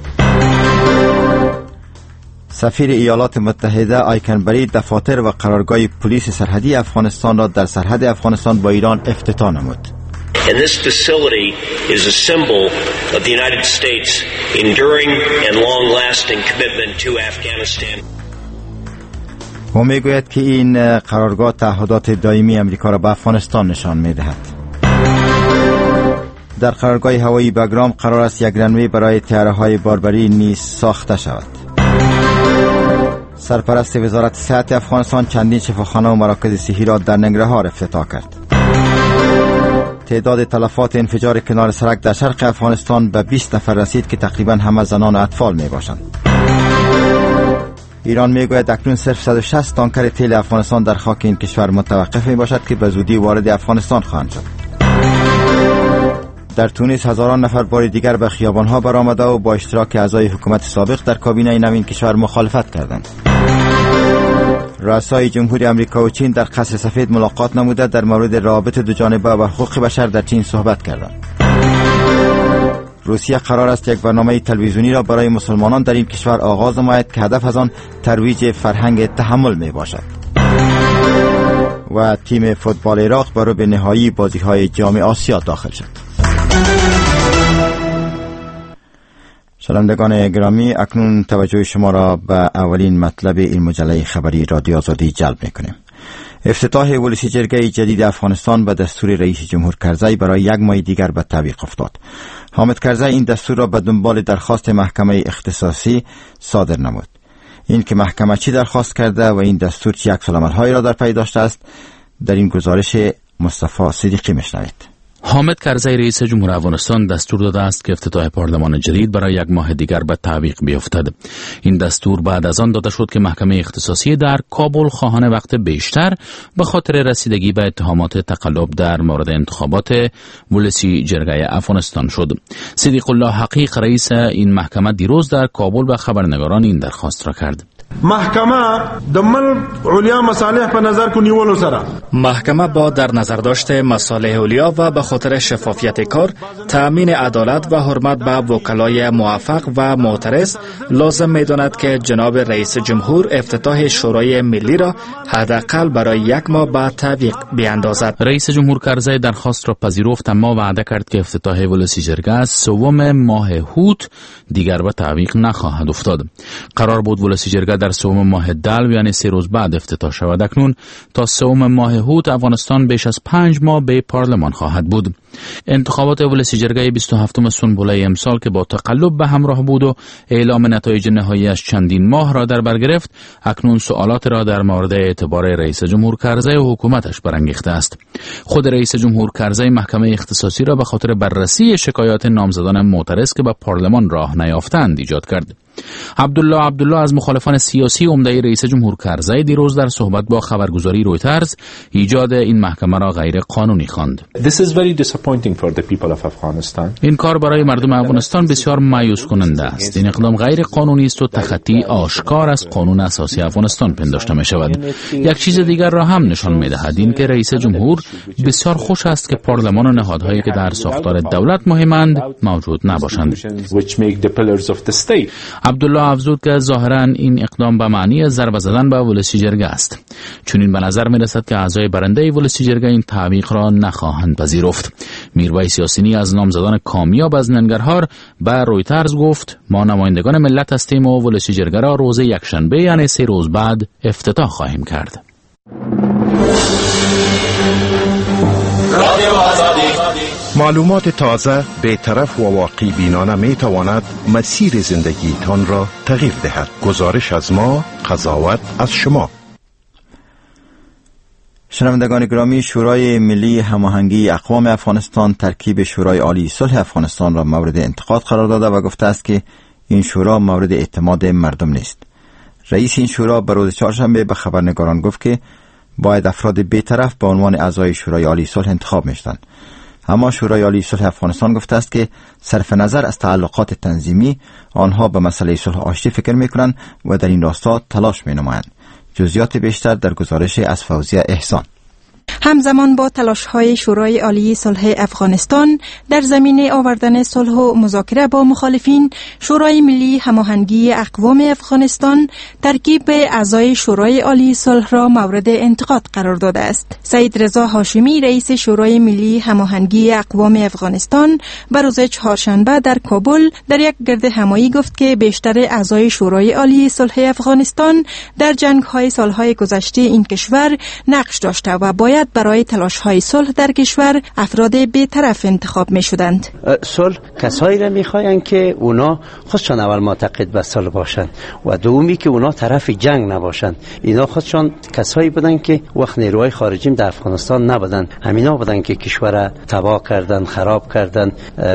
سفیر ایالات متحده آیکن بری دفاتر و قرارگاه پلیس سرحدی افغانستان را در سرحد افغانستان با ایران افتتاح نمود. And this facility is a symbol of the United States' enduring and long-lasting commitment to Afghanistan. و میگوید که این قرارگاه تعهدات دائمی امریکا را به افغانستان نشان میدهد. در قرارگاه هوایی بگرام قرار است یک رنوی برای طیاره‌های باربری نیز ساخته شود. سرپرست وزارت صحت افغانستان چندین شفاخانه و مراکز صحی را در ننگرهار افتتاح کرد. تعداد تلفات انفجار کنار سرک در شرق افغانستان به 20 نفر رسید که تقریبا همه زنان و اطفال می باشند. ایران می گوید اکنون صرف 160 تانکر تیل افغانستان در خاک این کشور متوقف می باشد که به زودی وارد افغانستان خواهند شد. در تونس هزاران نفر بار دیگر به خیابانها برآمده و با اشتراک اعضای حکومت سابق در کابینه نوین کشور مخالفت کردند. رؤسای جمهوری آمریکا و چین در قصر سفید ملاقات نموده در مورد روابط دوجانبه و حقوق بشر در چین صحبت کردند. روسیه قرار است یک برنامه تلویزیونی را برای مسلمانان در این کشور آغاز نماید که هدف از آن ترویج فرهنگ تحمل می باشد. و تیم فوتبال عراق برای به نهایی بازی‌های جام آسیا داخل شد. شنوندگان گرامی، اکنون توجه شما را به اولین مطلب این مجله خبری رادیو آزادی جلب می‌کنیم. افتتاح ولسی جرگه جدید افغانستان به دستور رئیس جمهور کرزی برای یک ماه دیگر به تعویق افتاد. حامد کرزی این دستور را به دنبال درخواست محکمه اختصاصی صادر نمود. این که محکمه چی درخواست کرده و این دستور چه عکس‌العمل‌هایی را در پی داشته است، در این گزارش مصطفی صدیقی میشنوید. حامد کرزی رئیس جمهور افغانستان دستور داده است که افتتاح پارلمان جدید برای یک ماه دیگر به تعویق بیفتد. این دستور بعد از آن داده شد که محکمه اختصاصی در کابل خواهان وقت بیشتر به خاطر رسیدگی به اتهامات تقلب در مورد انتخابات ولسی جرگه افغانستان شد. صدیق الله حقیق رئیس این محکمه دیروز در کابل به خبرنگاران این درخواست را کرد. محکمه د ملک علیا مصالح په نظر کو نیولو سره محکمه با در نظر داشته مصالح علیا و به خاطر شفافیت کار، تأمین عدالت و حرمت به وکلای موفق و معترض لازم می‌داند که جناب رئیس جمهور افتتاح شورای ملی را حداقل برای یک ماه به تعویق بیاندازد. رئیس جمهور کرزی درخواست را پذیرفت، اما وعده کرد که افتتاح ولسی جرگه 3 ماه هوت دیگر به تعویق نخواهد افتاد. قرار بود ولسی جرگه در 3 ماه دلو یعنی 3 روز بعد افتتاح شود. اکنون تا 3 ماه هوت افغانستان بیش از 5 ماه به پارلمان خواهد بود. انتخابات ولسی جرگه 27 سنبوله امسال که با تقلب به همراه بود و اعلام نتایج نهاییش چندین ماه را در بر گرفت، اکنون سوالات را در مورد اعتبار رئیس جمهور کرزی و حکومتش برانگیخته است. خود رئیس جمهور کرزی محکمه اختصاصی را به خاطر بررسی شکایات نامزدان معترض که به پارلمان راه نیافتند ایجاد کرد. عبدالله از مخالفان سیاسی عمده رئیس جمهور کرزی دیروز در صحبت با خبرگزاری رویترز ایجاد این محکمه را غیر قانونی خواند. این کار برای مردم افغانستان بسیار مایوس کننده است. این اقدام غیر قانونی است و تخطی آشکار از قانون اساسی افغانستان پنداشته می شود. یک چیز دیگر را هم نشان می دهد، این که رئیس جمهور بسیار خوش است که پارلمان و نهادهایی که در ساختار دولت مهمند موجود نباشند. عبدالله افزود که ظاهرا این اقدام به معنی ضربه زدن به ولسی جرگه است. چون این به نظر می رسد که اعضای برنده ولسی جرگه این تعویق را نخواهند پذیرفت. میرویس یاسینی از نامزدان کامیاب از ننگرهار به رویترز گفت ما نمایندگان ملت هستیم و ولسی جرگه را روز یکشنبه یعنی 3 روز بعد افتتاح خواهیم کرد. معلومات تازه، بی‌طرف و واقع بینانه می تواند مسیر زندگیتان را تغییر دهد. گزارش از ما، قضاوت از شما. شنوندگان گرامی، شورای ملی هماهنگی اقوام افغانستان ترکیب شورای عالی صلح افغانستان را مورد انتقاد قرار داده و گفته است که این شورا مورد اعتماد مردم نیست. رئیس این شورا به روز چهارشنبه به خبرنگاران گفت که باید افراد بی‌طرف به عنوان اعضای شورای عالی صلح انتخاب می‌شدند. اما شورای عالی صلح افغانستان گفته است که صرف نظر از تعلقات تنظیمی آنها به مسئله صلح آشتی فکر می‌کنند و در این راستا تلاش می‌نمایند. جزئیات بیشتر در گزارش از فوزیه احسان. همزمان با تلاش‌های شورای عالی صلح افغانستان در زمینه آوردن صلح و مذاکره با مخالفین، شورای ملی هماهنگی اقوام افغانستان ترکیب اعضای شورای عالی صلح را مورد انتقاد قرار داده است. سید رضا هاشمی رئیس شورای ملی هماهنگی اقوام افغانستان به روز چهارشنبه در کابل در یک گرد همایی گفت که بیشتر اعضای شورای عالی صلح افغانستان در جنگ‌های سالهای گذشته این کشور نقش داشته و باید برای تلاش‌های صلح در کشور افراد بی‌طرف انتخاب می‌شدند. صلح کسایی را می‌خواهند که اونا خودشان اول معتقد به صلح باشند و دومی که اونا طرف جنگ نباشند. اینا خودشان کسایی بودند که وقت نیروهای خارجی در افغانستان نبودند، همینا بودند که کشور تباه کردند، خراب کردند،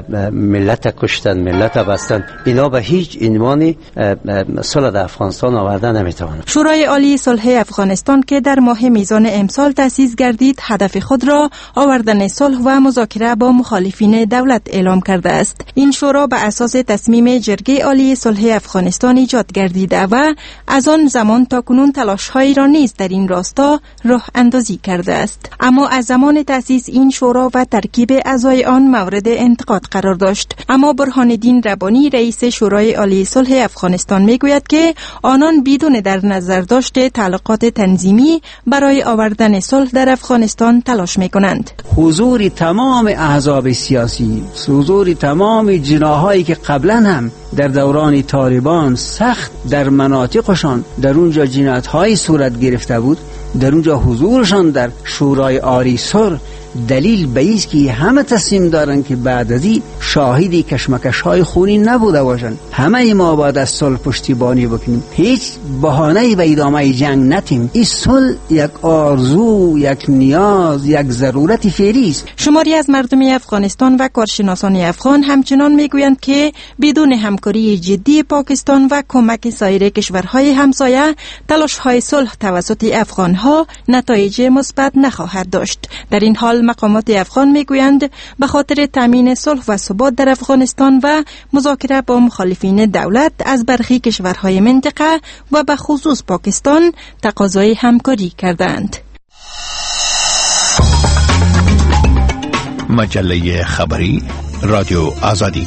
ملت کشتند، ملت بستند. اینا به هیچ عنوان صلح در افغانستان آوردن نمی‌توانند. شورای عالی صلح افغانستان که در ماه میزان امسال تأسیس گردید هدف خود را آوردن صلح و مذاکره با مخالفین دولت اعلام کرده است. این شورا به اساس تصمیم جرگه عالی صلح افغانستان ایجاد گردیده و از آن زمان تا کنون تلاش‌هایی را نیز در این راستا راه اندازی کرده است. اما از زمان تأسیس این شورا و ترکیب اعضای آن مورد انتقاد قرار داشت. اما برهان‌الدین ربانی رئیس شورای عالی صلح افغانستان میگوید که آنان بدون در نظر داشت تعلقات تنظیمی برای آوردن صلح در افغانستان تلاش میکنند. حضور تمام احزاب سیاسی، حضور تمام جناحایی که قبلا هم در دوران طالبان سخت در مناطقشان در اونجا جنایت‌های صورت گرفته بود، در اونجا حضورشان در شورای عالی صلح دلیل به است که همه تصمیم دارن که بعد از این شاهدی کشمکش‌های خونی نبوده باشند. همه ما باید از صلح پشتیبانی بکنیم، هیچ بهانه‌ای به ادامه جنگ نتیم. این صلح یک آرزو، یک نیاز، یک ضرورت فعلی است. شماری از مردم افغانستان و کارشناسان افغان همچنان میگویند که بدون همکاری جدی پاکستان و کمک سایر کشورهای همسایه تلاش‌های صلح توسط افغان‌ها نتایج مثبت نخواهد داشت. در این حال مقامات افغان میگویند به خاطر تامین صلح و ثبات در افغانستان و مذاکره با مخالفین دولت از برخی کشورهای منطقه و به خصوص پاکستان تقاضای همکاری کردند. مجله خبری رادیو آزادی.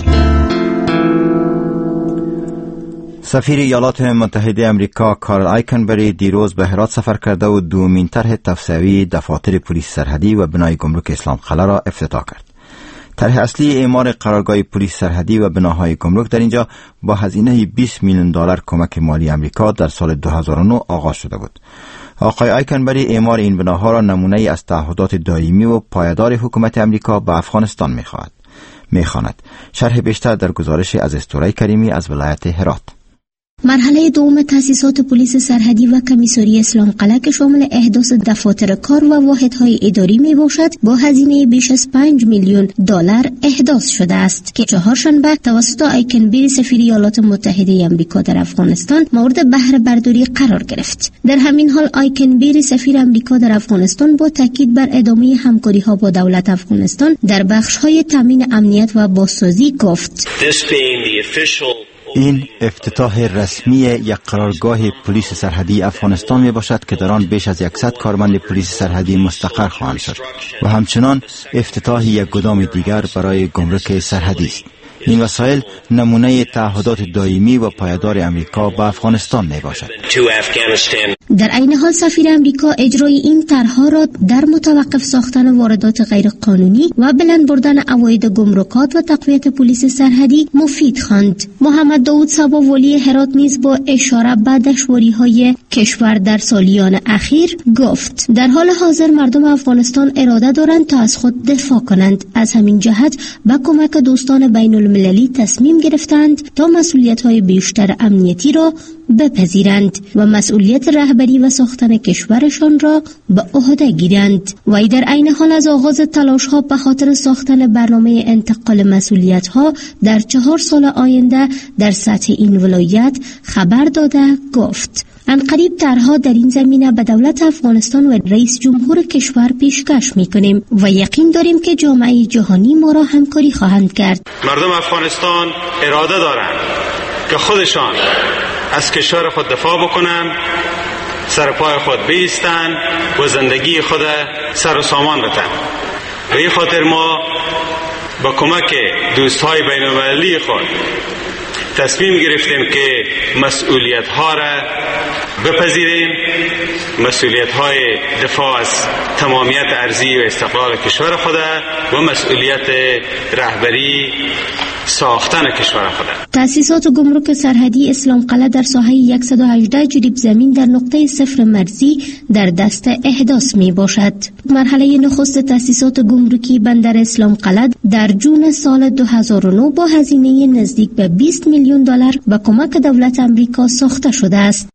سفیر ایالات متحده امریکا کارل آیکنبری دیروز به هرات سفر کرده و دومین طرح توسعه‌ای دفاتر پلیس سرحدی و بنای گمرک اسلام قلعه را افتتاح کرد. طرح اصلی اعمار قرارگاه پلیس سرحدی و بناهای گمرک در اینجا با هزینه $20 میلیون کمک مالی امریکا در سال 2009 آغاز شده بود. آقای آیکنبری اعمار این بناها را نمونه از تعهدات دائمی و پایدار حکومت امریکا به افغانستان می‌خواند. شرح بیشتر در گزارش از استورای کریمی از ولایت هرات. مرحله دوم تأسیسات پلیس سرحدی و کمیساری اسلام قلعه که شامل احداث دفاتر کار و واحدهای اداری می باشد با هزینه بیش از 5 میلیون دلار احداث شده است که چهارشنبه توسط آیکن بیری سفیر ایالات متحده آمریکا در افغانستان مورد بهره برداری قرار گرفت. در همین حال آیکن بیری سفیر آمریکا در افغانستان با تاکید بر ادامه همکاری ها با دولت افغانستان در بخش های تامین امنیت و بازسازی گفت: این افتتاح رسمی یک قرارگاه پلیس سرحدی افغانستان می باشد که در آن بیش از 100 کارمند پلیس سرحدی مستقر خواهند شد و همچنان افتتاح یک گدام دیگر برای گمرک سرحدی است. این وسایل نمونه تعهدات دائمی و پایدار امریکا با افغانستان می باشد. در عین حال سفیر امریکا اجرای این طرحها را در متوقف ساختن واردات غیر قانونی و بلند بردن عواید گمرکات و تقویت پلیس سرحدی مفید خواند. محمد داود صبا ولی هرات نیز با اشاره به دشواری‌های کشور در سالیان اخیر گفت: در حال حاضر مردم افغانستان اراده دارند تا از خود دفاع کنند. از همین جهت با کمک دوستان بین المللی تصمیم گرفتند تا مسئولیت‌های بیشتر امنیتی را بپذیرند و مسئولیت رهبری و ساختن کشورشان را به عهده گیرند. وی در عین حال از آغاز تلاش‌ها به خاطر ساختن برنامه انتقال مسئولیت‌ها در 4 سال آینده در سطح این ولایت خبر داده گفت: عنقریب طرحها در این زمینه به دولت افغانستان و رئیس جمهور کشور پیشکش می‌کنیم و یقین داریم که جامعه جهانی ما را همکاری خواهند کرد. مردم افغانستان اراده دارند که خودشان از کشور خود دفاع بکنند، سر پای خود بایستند و زندگی خود سر و سامان بدهند. به این خاطر ما با کمک دوستهای بین المللی خود تصمیم گرفتیم که مسئولیت ها را بپذیریم، مسئولیت های دفاع از تمامیت ارضی و استقلال کشور خود و مسئولیت رهبری ساختن کشور خود. تأسیسات گمرک سرحدی اسلام قلعه در ساحه 118 جریب زمین در نقطه صفر مرزی در دست احداث می باشد. مرحله نخست تأسیسات گمرکی بندر اسلام قلعه در جون سال 2009 با هزینه نزدیک به 20 میلیون دلار با کمک دولت آمریکا ساخته شده است.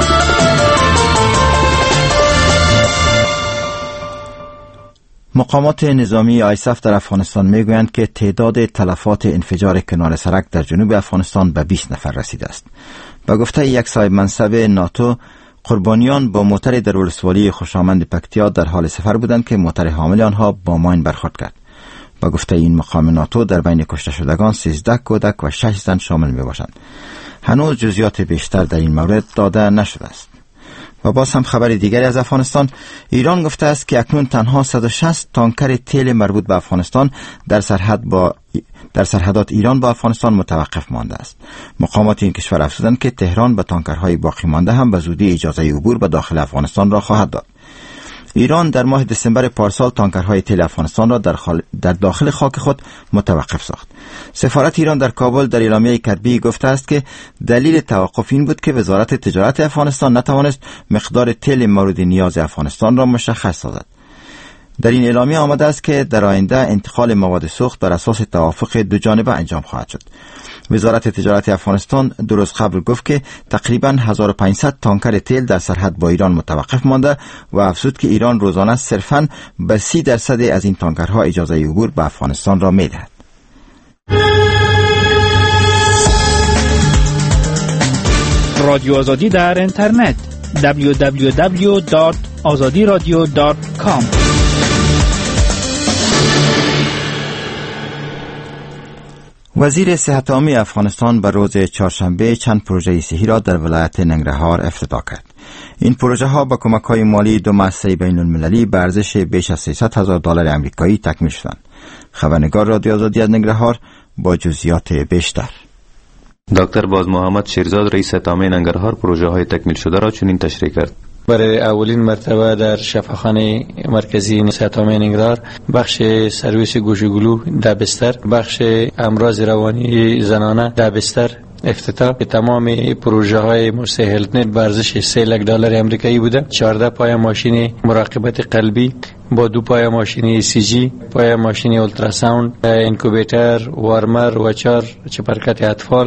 مقامات نظامی آیساف در افغانستان میگویند که تعداد تلفات انفجار کنار سرک در جنوب افغانستان به 20 نفر رسیده است. با گفته یک صاحب منصب ناتو، قربانیان با موتر در ولسوالی خوشامند پکتیا در حال سفر بودند که موتر حامل آنها با ماین برخورد کرد. با گفته این مقام ناتو، در بین کشته شدگان 13 کودک و 6 زن شامل می باشند. هنوز جزئیات بیشتر در این مورد داده نشده است. و باز هم خبر دیگری از افغانستان، ایران گفته است که اکنون تنها 160 تانکر تیل مربوط به افغانستان در سرحدات ایران با افغانستان متوقف مانده است. مقامات این کشور افزودند که تهران به تانکرهای باقی مانده هم به زودی اجازه عبور به داخل افغانستان را خواهد داد. ایران در ماه دسامبر پارسال تانکرهای تیل افغانستان را در داخل خاک خود متوقف ساخت. سفارت ایران در کابل در اعلامیه کتبی گفته است که دلیل توقف این بود که وزارت تجارت افغانستان نتوانست مقدار تیل مورد نیاز افغانستان را مشخص سازد. در این اعلامیه آمده است که در آینده انتقال مواد سوخت بر اساس توافق دو جانبه انجام خواهد شد. وزارت تجارت افغانستان 2 روز قبل گفت که تقریباً 1500 تانکر تیل در سرحد با ایران متوقف مانده و افزود که ایران روزانه صرفاً به 30% از این تانکرها اجازه عبور به افغانستان را می‌دهد. رادیو آزادی در اینترنت www.azadiradio.com. وزیر صحت عامه افغانستان به روز چهارشنبه چند پروژه صحی را در ولایت ننگرهار افتتاح کرد. این پروژه ها با کمک های مالی 2 مؤسسه بین المللی به ارزش بیش از 300,000 دلار آمریکایی تکمیل شدند. خبرنگار رادیو آزادی از ننگرهار با جزئیات بیشتر. دکتر باز محمد شیرزاد رئیس صحت عامه ننگرهار پروژه های تکمیل شده را چنین تشریح کرد: برای اولین مرتبه در شفاخانه مرکزی صحت عامه ننگرهار بخش سرویس گوشه‌گلو 10 بستر، بخش امراض روانی زنانه 10 بستر افتتاح. تمام پروژه های مستهلنت به ارزش 3 لک دلار آمریکایی بوده. 14 پای ماشین مراقبت قلبی با 2 پای ماشین ECG، پای ماشین اولتراساوند، اینکوبیتر، وارمر و 4 چپرکت اطفال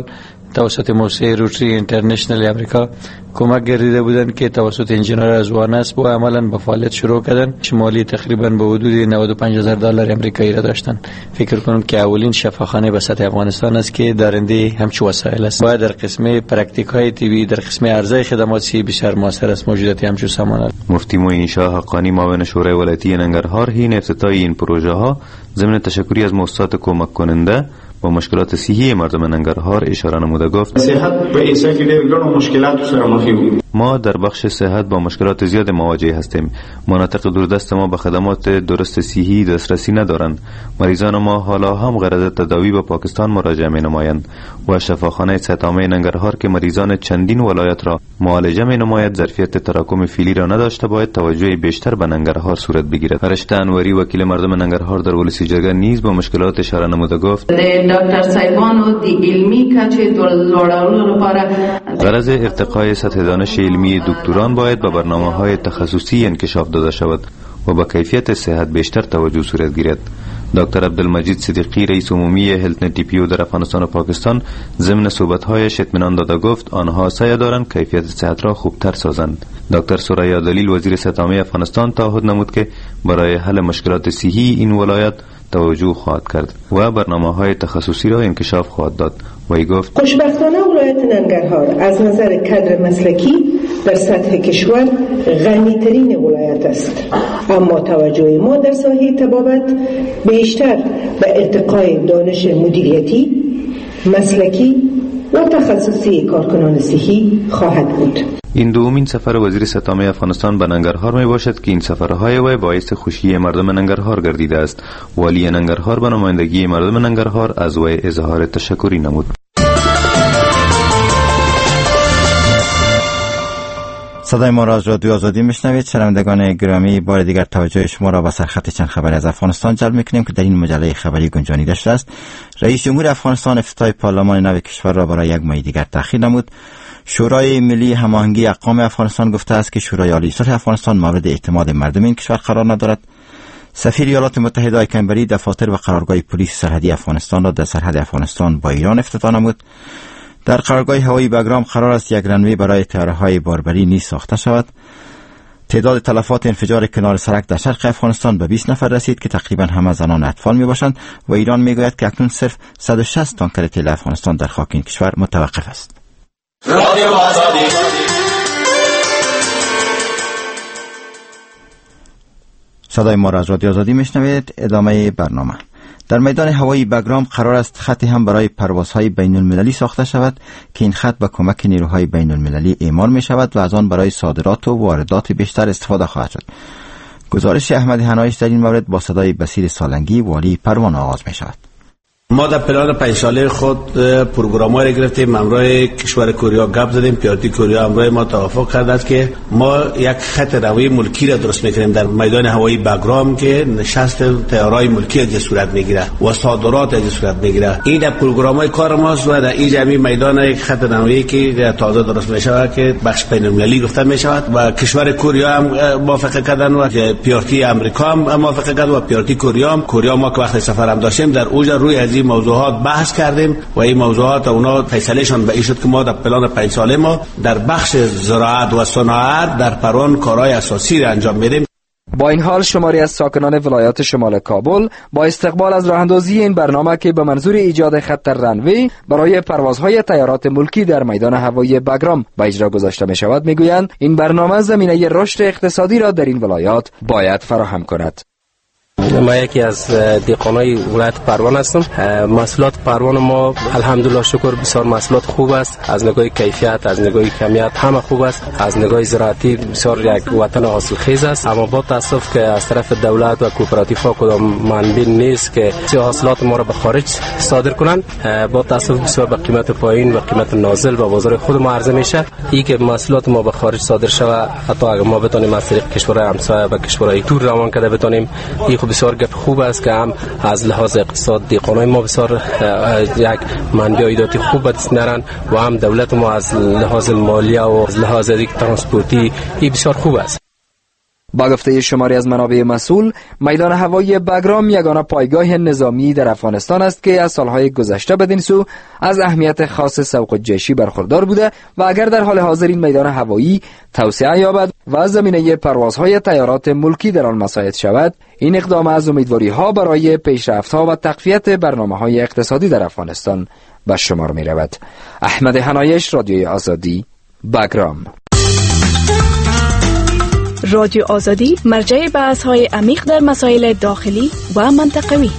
توسط موسسه روتری اینترنشنال امریکا کمک گردیده بودند که توسط انجینر از وانسب و عملا به فعالیت شروع کردن. شمالی تقریبا به حدود $95,000 امریکایی را داشتن. فکر کنم که اولین شفاخانه به سطح افغانستان است که دارنده همچو وسایل است. باید در قسم پرکتیک های تیوی، در قسم عرضه خدماتی بسیار موثر است موجودیت همچو سامان. مفتی معین شاه حقانی معاون شورای ولایتی ننگرهار حین افتتاح این پروژه ها ضمن تشکری از مؤسسات کمک کننده با مشکلات صحی مردم ننگرهار اشاره نموده گفت صحت به ایسا که ډېر ګڼو مشکلات سره مخ یو. ما در بخش صحت با مشکلات زیاد مواجه هستیم. مناطق دوردست ما به خدمات درست صحی دسترسی ندارند. مریضان ما حالا هم غرض تداوی به پاکستان مراجعه می نمایند و شفاخانه صحت عامه ننگرهار که مریضان چندین ولایت را معالجه می نماید ظرفیت تراکم فعلی را نداشته باید توجه بیشتر به ننگرهار صورت بگیرد. فرشته انوری وکیل مردم ننگرهار در ولسی جرگه نیز به مشکلات اشاره نموده گفت ډاکټر صاحبانو د علمی کچې لوړولو لپاره غرض ارتقای سطح دانش علمی دکتران باید به برنامه‌های تخصصی انکشاف داده شود و به کیفیت صحت بیشتر توجه صورت گیرد. دکتر عبدالمجید صدیقی رئیس عمومی هلت نت پی او در افغانستان و پاکستان ضمن صحبت‌هایش اطمینان داده گفت آنها سعی دارند کیفیت صحت را خوبتر سازند. دکتر سریا دلیل وزیر صحت عامه افغانستان تعهد نمود که برای حل مشکلات صحی این ولایت توجه خواهد کرد و برنامه‌های تخصصی را انکشاف خواهد داد. وی گفت خوشبختانه ولایت ننگرهار از نظر کادر مسلکی در سطح کشور غنی‌ترین ولایت است، اما توجه ما در ساحه طبابت بیشتر به ارتقای دانش مدیریتی، مسلکی و تخصصی کارکنان صحی خواهد بود. این دومین سفر وزیر صحت عامه افغانستان به ننگرهار می باشد که این سفرهای وی باعث خوشی مردم ننگرهار گردیده است. والی ننگرهار به نمایندگی مردم ننگرهار از وی اظهار تشکری نمود. صدای ما را از رادیو آزادی میشنوید. شنوندگان گرامی، بار دیگر توجه شما را به سرخط چند خبری از افغانستان جلب میکنیم که در این مجله خبری گنجانیده شده است. رئیس جمهور افغانستان افتتاح پارلمان نو کشور را برای یک ماه دیگر تأخیر نمود. شورای ملی هماهنگی اقوام افغانستان گفته است که شورای عالی صلح افغانستان مورد اعتماد مردم این کشور قرار ندارد. سفیر ایالات متحده کمبری دفاتر و قرارگاه پلیس سرحدی افغانستان را در سرحد افغانستان با ایران افتتاح نمود. در قرارگاه هوایی بگرام قرار است یک رنوی برای طیاره‌های باربری نیز ساخته شود. تعداد تلفات انفجار کنار سرک در شرق افغانستان به 20 نفر رسید که تقریبا همه زنان اطفال میباشند و ایران میگوید که اکنون صرف 160 تانکر تیل افغانستان در خاک این کشور متوقف است. صدای ما را از رادیو آزادی میشنوید. ادامه برنامه. در میدان هوایی بگرام قرار است خطی هم برای پروازهای بین المللی ساخته شود که این خط با کمک نیروهای بین المللی اعمار می شود و از آن برای صادرات و واردات بیشتر استفاده خواهد شد. گزارش احمد هنایش در این مورد با صدای بصیر سالنگی والی پروان آغاز می شود. ما در پلان 5 ساله خود پروگرام‌ها را گرفتیم، همراه کشور کره گپ زدیم، پیاده کره همراه ما توافق کرده است که ما یک خط روی ملکی را درست می‌کنیم در میدان هوایی بگرام که نشست طیاره‌های ملکی از صورت می‌گیره و صادرات از صورت می‌گیره. این در پروگرام‌های کار ماست و در این جمعی میدان یک خط روی که تازه درست می‌شود که بخش بین‌المللی گفته می‌شود و کشور کره هم موافقت کردن و پیاده امریکا هم موافقت کرد و پیاده کره ما که وقت سفر هم داشتیم در اوج روی از این موضوعات بحث کردیم و این موضوعات اونا فیصلهشون به این شد که ما در پلان 5 ساله ما در بخش زراعت و صنعت در پروان کارهای اساسی را انجام میدیم. با این حال شماری از ساکنان ولایات شمال کابل با استقبال از راهاندازی این برنامه که به منظور ایجاد خط رنوی برای پروازهای طیارات ملکی در میدان هوایی بگرام به اجرا گذاشته می شود میگویند این برنامه زمینه رشد اقتصادی را در این ولایات باید فراهم کند. ما یکی از دهقانای ولایت پروان هستم. محصولات پروان ما الحمدلله شکر بسیار محصولات خوب است، از نگاه کیفیت، از نگاه کمیت همه خوب است. از نگاه زراعتی بسیار یک وطن حاصلخیز است، اما با تاسف که از طرف دولت و کوپراتیوها کدام منبع نیست که حاصلات ما را به خارج صادر کنند. با تاسف بسیار به قیمت پایین و قیمت نازل به بازار خود ما عرضه میشه. این که محصولات ما به خارج صادر شود، حتی اگر ما بتونیم از طریق کشورهای همسایه و کشورهای دور روان کرده بتونیم، این بسیار گپ خوب است که هم از لحاظ اقتصاد دهقانای ما بسیار یک منبع عایداتی خوب به دست میارن و هم دولت ما از لحاظ مالیه و از لحاظ ترانسپورتی این بسیار خوب است. با گفته شماری از منابع مسئول، میدان هوایی بگرام یگانه پایگاه نظامی در افغانستان است که از سالهای گذشته بدین سو از اهمیت خاص سوق جیشی برخوردار بوده و اگر در حال حاضر این میدان هوایی توسعه یابد و زمینه پروازهای طیارات ملکی در آن مساعد شود، این اقدام از امیدواری‌ها برای پیشرفت‌ها و تقویت برنامه‌های اقتصادی در افغانستان به شمار می‌رود. احمد حنایش، رادیوی آزادی، بگرام. رادیو آزادی مرجع بحث‌های عمیق در مسائل داخلی و منطقوی.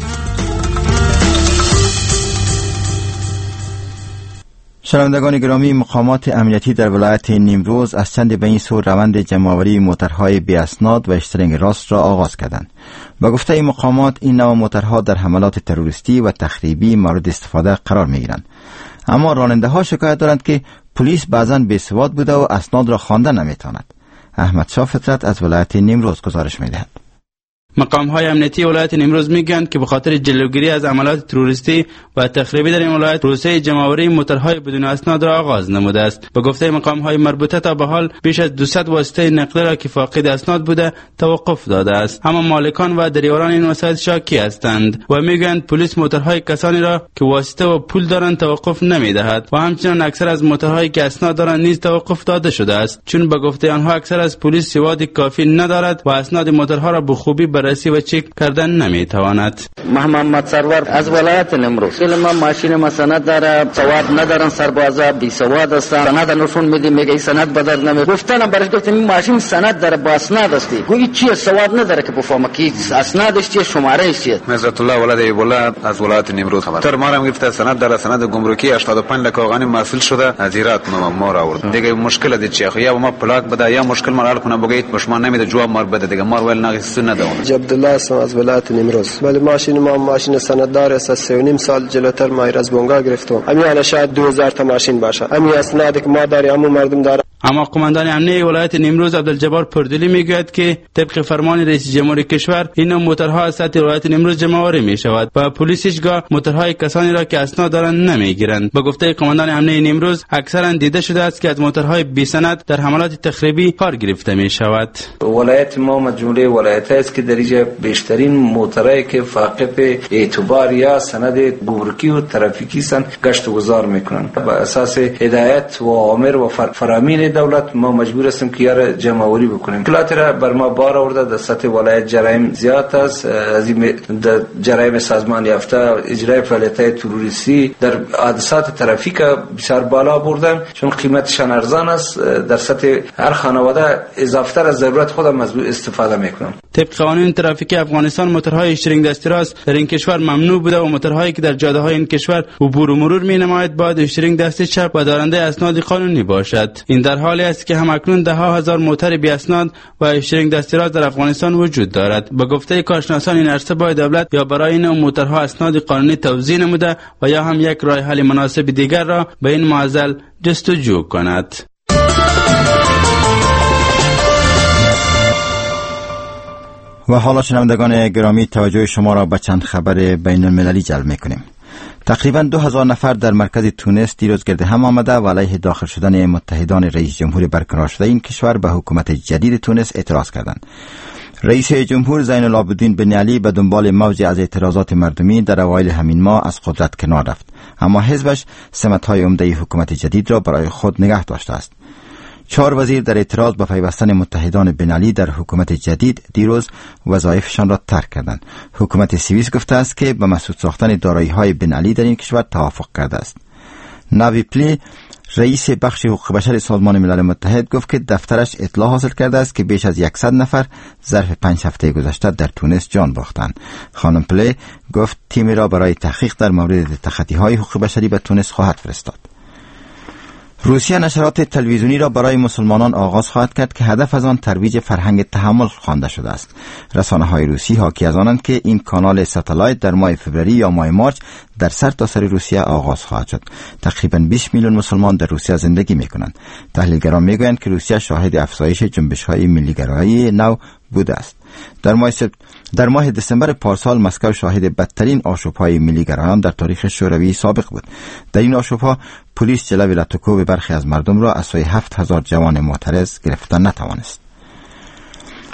شنوندگان گرامی، مقامات امنیتی در ولایت نیمروز از چند به این سو روند جمع‌آوری موترهای بی اسناد و اشترینگ راست را آغاز کردند. با گفته این مقامات، این نوع موترها در حملات تروریستی و تخریبی مورد استفاده قرار می‌گیرند. اما راننده‌ها شکایت دارند که پلیس بعضاً بی‌سواد بوده و اسناد را خوانده نمی‌تواند. احمد شاه فطرت از ولایت نیمروز گزارش می‌دهد. مقام‌های امنیتی ولایت نیمروز میگویند که به خاطر جلوگیری از عملیات تروریستی و تخریبی در این ولایت، پروسه جمع‌آوری موترهای بدون اسناد را آغاز نموده است. به گفته مقام‌های مربوطه، تا به حال بیش از 200 واسطه نقلیه را که فاقد اسناد بوده توقف داده است. اما مالکان و دریوران این وسایل شاکی هستند و میگویند پلیس موترهای کسانی را که واسطه و پول دارند توقف نمیدهد و همچنین اکثر از موترهایی که اسناد دارند نیز توقف داده شده است، چون به گفته آنها اکثر از پلیس سواد کافی ندارد و اسناد موترها را به خوبی بررسی و چک کردن نمیتواند. محمد سرور از ولایت نیمروز. من ماشین ما سند داره، سواد ندارن، سربازا بی سواد هستن، سند نشون میدی میگه سند بدل نمی. گفتن برش گفتم این ماشین سند داره با اسناد است. گویی چی سواد نداره که بفهمه کی اسنادش چیه، شمارهش چیه. عزت الله ولد ایبولا از ولایت نیمروز خبر. تر ما هم گفته سند داره، سند گمرکی 85 لک افغانی محصول شده، از ایران ما را آورد. دیگه مشکل دی چیه؟ یا ما پلاک بده یا مشکل ما حل کنه، بگید بشما نمیده جواب ما بده، دیگه ما ول ناقص نداره. عبدالله از ولایت نیمروز. ولی ماشین ما ماشین سنددار است. 3.5 سال جلوتر ما از بونگا گرفتم. همین شاید 2000 تا ماشین باشه. همین اسنادی که ما داریم همون مردم داره. اما قماندان امنیه ولایت نیمروز عبدالجبار پردلی میگوید که طبق فرمان رئیس جمهور کشور این موترها از سطح ولایت نیمروز جمع‌آوری می شود و پلیس هیچگاه موترهای کسانی را که اسناد دارند نمیگیرند. به گفته قماندان امنیه نیمروز، اکثرا دیده شده است که از موترهای بی سند در حملات تخریبی کار گرفته می شود. ولایت ما مجموعه ولایت است که در اینجا بیشترین موترهایی که فاقد اعتبار یا سند گمرکی و ترافیکی سن گشت و گذار میکنن. با اساس هدایت و اوامر و فرامین دولت ما مجبور هستیم که یار جمع‌آوری بکنیم. اطلاعات را بر ما بار آورده. در سطح ولایت جرایم زیاد است. از این جرایم سازمان یافته، اجرای فعالیت‌های تروریستی، در حادثات ترافیک بسیار بالا بردن، چون قیمتشان ارزان است. در سطح هر خانواده اضافه از ضرورت خودم استفاده میکنم. طبق قانون ترافیک افغانستان، موترهای اشترینگ دستی راست در این کشور ممنوع بوده و موترهایی که در جاده‌های این کشور عبور و مرور می‌نماید باید اشترینگ دستی چپ و دارنده اسناد قانونی باشد. این در حالی است که همکنون ده ها هزار موتر بی اسناد و اشترینگ دستی راست در افغانستان وجود دارد. به گفته کارشناسان، این عرصه باید دولت یا برای این موترها اسناد قانونی توزیع نموده و یا هم یک راه حل مناسب دیگر را به این معضل جستجو کند. و حالا شنوندگان گرامی، توجه شما را به چند خبر بین المللی جلب می‌کنیم. تقریباً 2000 نفر در مرکز تونس دیروز گرد هم آمده و علیه داخل شدن متحدان رئیس جمهور برقرار شده این کشور به حکومت جدید تونس اعتراض کردند. رئیس جمهور زین العابدین بن علی به دنبال موج از اعتراضات مردمی در اوایل همین ماه از قدرت کنار رفت، اما حزبش سمت‌های عمده حکومت جدید را برای خود نگه داشته است. 4 وزیر در اعتراض به پیوستن متحدان بن علی در حکومت جدید دیروز وظایفشان را ترک کردند. حکومت سوئیس گفته است که به مسدود ساختن دارایی‌های بن علی در این کشور توافق کرده است. ناوی پلی، رئیس بخش حقوق بشر سازمان ملل متحد، گفت که دفترش اطلاع حاصل کرده است که بیش از 100 نفر ظرف 5 هفته گذشته در تونس جان باختند. خانم پلی گفت تیمی را برای تحقیق در مورد تخطی‌های حقوق بشری به تونس خواهد فرستاد. روسیه نشرات تلویزیونی را برای مسلمانان آغاز خواهد کرد که هدف از آن ترویج فرهنگ تحمل خوانده شده است. رسانه‌های روسی حاکی از آنند که این کانال ساتلایت در ماه فوریه یا ماه مارچ در سرتاسر روسیه آغاز خواهد شد. تقریباً 20 میلیون مسلمان در روسیه زندگی می‌کنند. تحلیلگران می‌گویند که روسیه شاهد افزایش جنبش‌های ملی‌گرایی نو بوده است. در ماه دسامبر پارسال مسکو شاهد بدترین آشوب‌های ملی‌گرایان در تاریخ شوروی سابق بود. در این آشوب‌ها پلیس جلوی لطوکوب برخی از مردم را از سوی 7000 جوان معترض گرفتن نتوانست.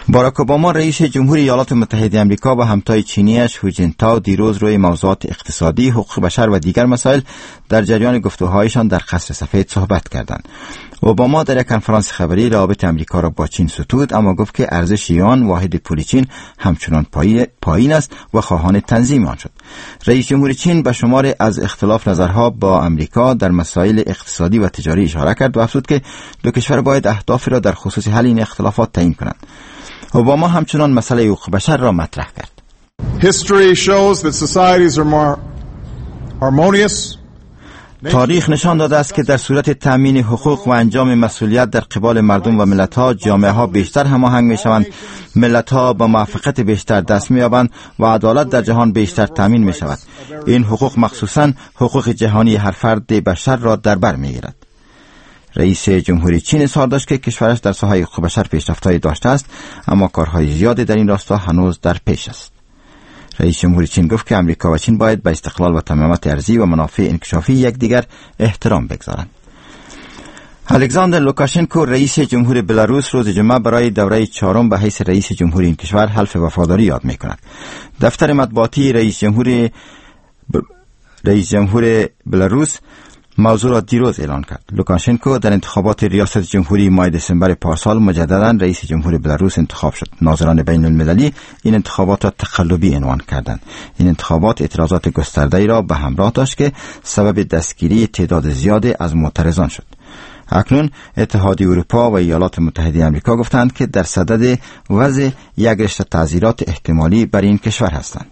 باراک اوباما رئیس جمهوری ایالات متحده آمریکا و همتای چینیش هو جینتائو دیروز روی موضوعات اقتصادی، حقوق بشر و دیگر مسائل در جریان گفتگوهایشان در قصر سفید صحبت کردند. اوباما در یک کنفرانس خبری روابط آمریکا را با چین ستود، اما گفت که ارزش یوان واحد پول چین همچنان پایین است و خواهان تنظیم آن شد. رئیس جمهور چین به شمار از اختلاف نظرها با آمریکا در مسائل اقتصادی و تجاری اشاره کرد و افزود که دو کشور باید اهداف را در خصوص حل این اختلافات تعیین کنند. اوباما همچنان مسئله حقوق بشر را مطرح کرد. تاریخ نشان داده است که در صورت تأمین حقوق و انجام مسئولیت در قبال مردم و ملت‌ها، جامعه‌ها بیشتر هماهنگ می‌شوند، ملت‌ها با موفقیت بیشتر دست می‌یابند و عدالت در جهان بیشتر تأمین می‌شود. این حقوق مخصوصاً حقوق جهانی هر فرد بشر را در بر می‌گیرد. رئیس جمهوری چین اظهار داشت که کشورش در ساحه حقوق بشر پیشرفت‌هایی داشته است، اما کارهای زیادی در این راستا هنوز در پیش است. رئیس جمهوری چین گفت که آمریکا و چین باید به استقلال و تمامیت ارضی و منافع انکشافی یکدیگر احترام بگذارند. الکساندر لوکاشنکو رئیس جمهور بلاروس روز جمعه برای دوره چهارم به حیث رئیس جمهور این کشور حلف وفاداری یاد می‌کند. دفتر مطبوعاتی رئیس جمهور بلاروس موضوع را دیروز اعلان کرد. لوکاشنکو در انتخابات ریاست جمهوری ماه دسامبر پارسال مجددا رئیس جمهور بلاروس انتخاب شد. ناظران بین المللی این انتخابات را تقلبی عنوان کردند. این انتخابات اعتراضات گسترده‌ای را به همراه داشت که سبب دستگیری تعداد زیادی از معترضان شد. اکنون اتحادیه اروپا و ایالات متحده آمریکا گفتند که در صدد وضع یک رشته تعزیرات احتمالی بر این کشور هستند.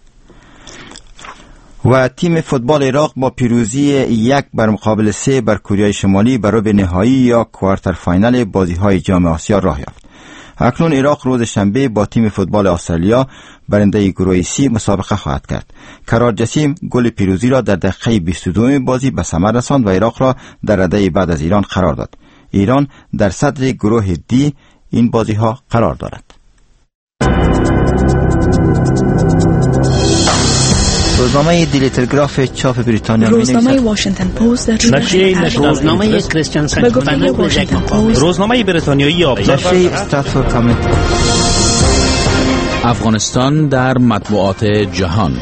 و تیم فوتبال عراق با پیروزی 1-3 بر کره شمالی به ربع نهایی یا کوارتر فاینال بازی‌های جام آسیا راه یافت. اکنون عراق روز شنبه با تیم فوتبال استرالیا برنده گروه C مسابقه خواهد کرد. کرار جسیم گل پیروزی را در دقیقه 22 بازی به ثمر رساند و عراق را در رده بعد از ایران قرار داد. ایران در صدر گروه D این بازی‌ها قرار دارد. روزنامه دیلی تلگراف چاپ بریتانیا روزنامه واشنگتن پست روزنامه کریستیان روزنامه بریتانیایی استراتفورد کامنت. افغانستان در مطبوعات جهان.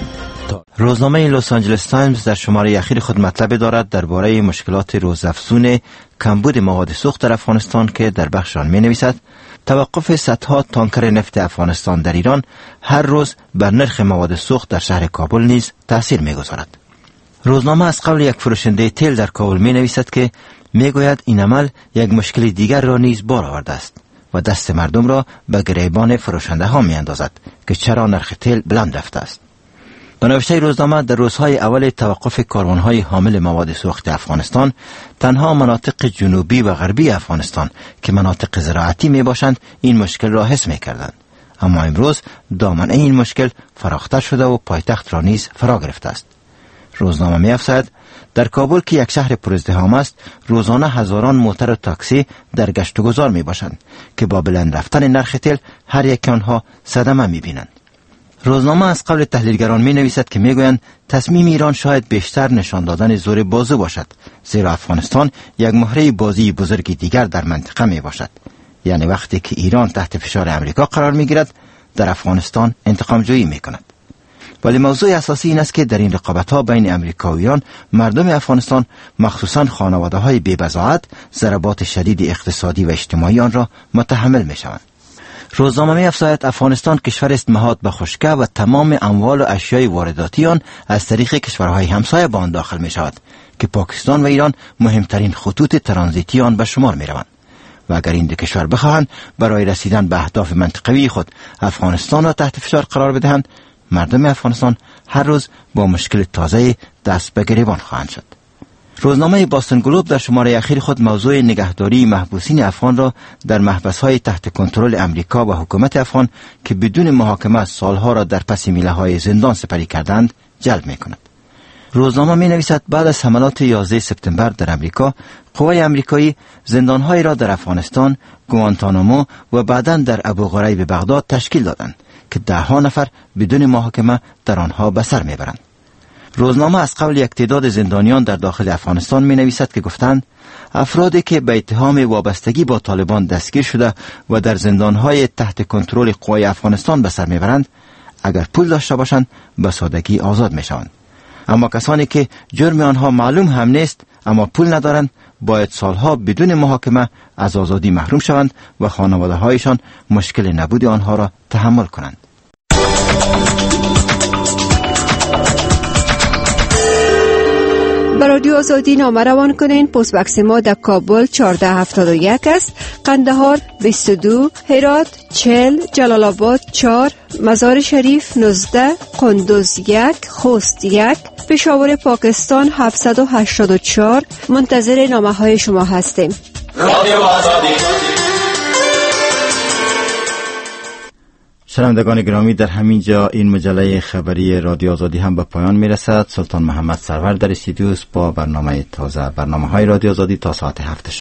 روزنامه لس آنجلس تایمز در شماره اخیر خود مطلب دارد درباره مشکلات روزافزون کمبود مواد سوخت در افغانستان که در بخش آن می‌نویسد توقف صدها تانکر نفت افغانستان در ایران هر روز بر نرخ مواد سوخت در شهر کابل نیز تأثیر می‌گذارد. روزنامه از قول یک فروشنده تیل در کابل می‌نویسد که می‌گوید این عمل یک مشکل دیگر را نیز بار آورده است و دست مردم را به گریبان فروشنده‌ها می‌اندازد که چرا نرخ تیل بلند رفته است. به نوشته روزنامه در روزهای اول توقف کاروان‌های حامل مواد سوخت افغانستان تنها مناطق جنوبی و غربی افغانستان که مناطق زراعتی میباشند این مشکل را حس میکردند، اما امروز دامنه این مشکل فراختر شده و پایتخت را نیز فرا گرفته است. روزنامه می‌افزاید در کابل که یک شهر پرازدحام است روزانه هزاران موتر و تاکسی در گشت و گذار میباشند که با بلند رفتن نرخ تیل هر یک آنها صدمه میبینند. روزنامه از قول تحلیلگران می نویسد که می گویند تصمیم ایران شاید بیشتر نشان دادن زور بازو باشد، زیرا افغانستان یک مهره بازی بزرگی دیگر در منطقه می باشد. یعنی وقتی که ایران تحت فشار امریکا قرار می گیرد در افغانستان انتقام جویی می کند. ولی موضوع اساسی این است که در این رقابت ها بین امریکا و ایران مردم افغانستان مخصوصاً خانواده های بی بضاعت ضربات شدید اقتصادی و اجتماعی آن را متحمل می شوند. روزنامه می‌افزاید افغانستان کشور است نهاد به خشکه و تمام اموال و اشیای وارداتی آن از طریق کشورهای همسایه به آن داخل می شود که پاکستان و ایران مهمترین خطوط ترانزیتی آن به شمار می روند و اگر این دو کشور بخواهند برای رسیدن به اهداف منطقوی خود افغانستان را تحت فشار قرار بدهند، مردم افغانستان هر روز با مشکل تازه دست به گریبان خواهند شد. روزنامه باستون گلوب در شماره اخیر خود موضوع نگهداری محبوسین افغان را در محبس‌های تحت کنترل امریکا و حکومت افغان که بدون محاکمه سالها را در پس میله‌های زندان سپری کردند جلب می‌کند. روزنامه می‌نویسد بعد از حملات 11 سپتامبر در امریکا، قوای امریکایی زندان‌هایی را در افغانستان، گوانتانامو و بعداً در ابوغریب بغداد تشکیل دادند که ده‌ها نفر بدون محاکمه در آنها به سر می‌برند. روزنامه از قول یک تعداد زندانیان در داخل افغانستان می نویسد که گفتند افرادی که به اتهام وابستگی با طالبان دستگیر شده و در زندانهای تحت کنترل قوای افغانستان به سر میبرند، اگر پول داشته باشند به سادگی آزاد میشوند. اما کسانی که جرم آنها معلوم هم نیست اما پول ندارند، باید سالها بدون محاکمه از آزادی محروم شوند و خانواده هایشان مشکل نبود آنها را تحمل کنند. به رادیو آزادی نامه روان کنین. پست بکس ما در کابل 1471 است، قندهار 22، هرات 40، جلال آباد 4، مزار شریف 19، قندوز 1، خوست 1، پشاور پاکستان 784. منتظر نامه های شما هستیم. رادیو آزادی. شنوندگان گرامی، در همین جا این مجله خبری رادیو آزادی هم به پایان میرسد. سلطان محمد سرور در استودیو با برنامه تازه. برنامه های رادیو آزادی تا ساعت 7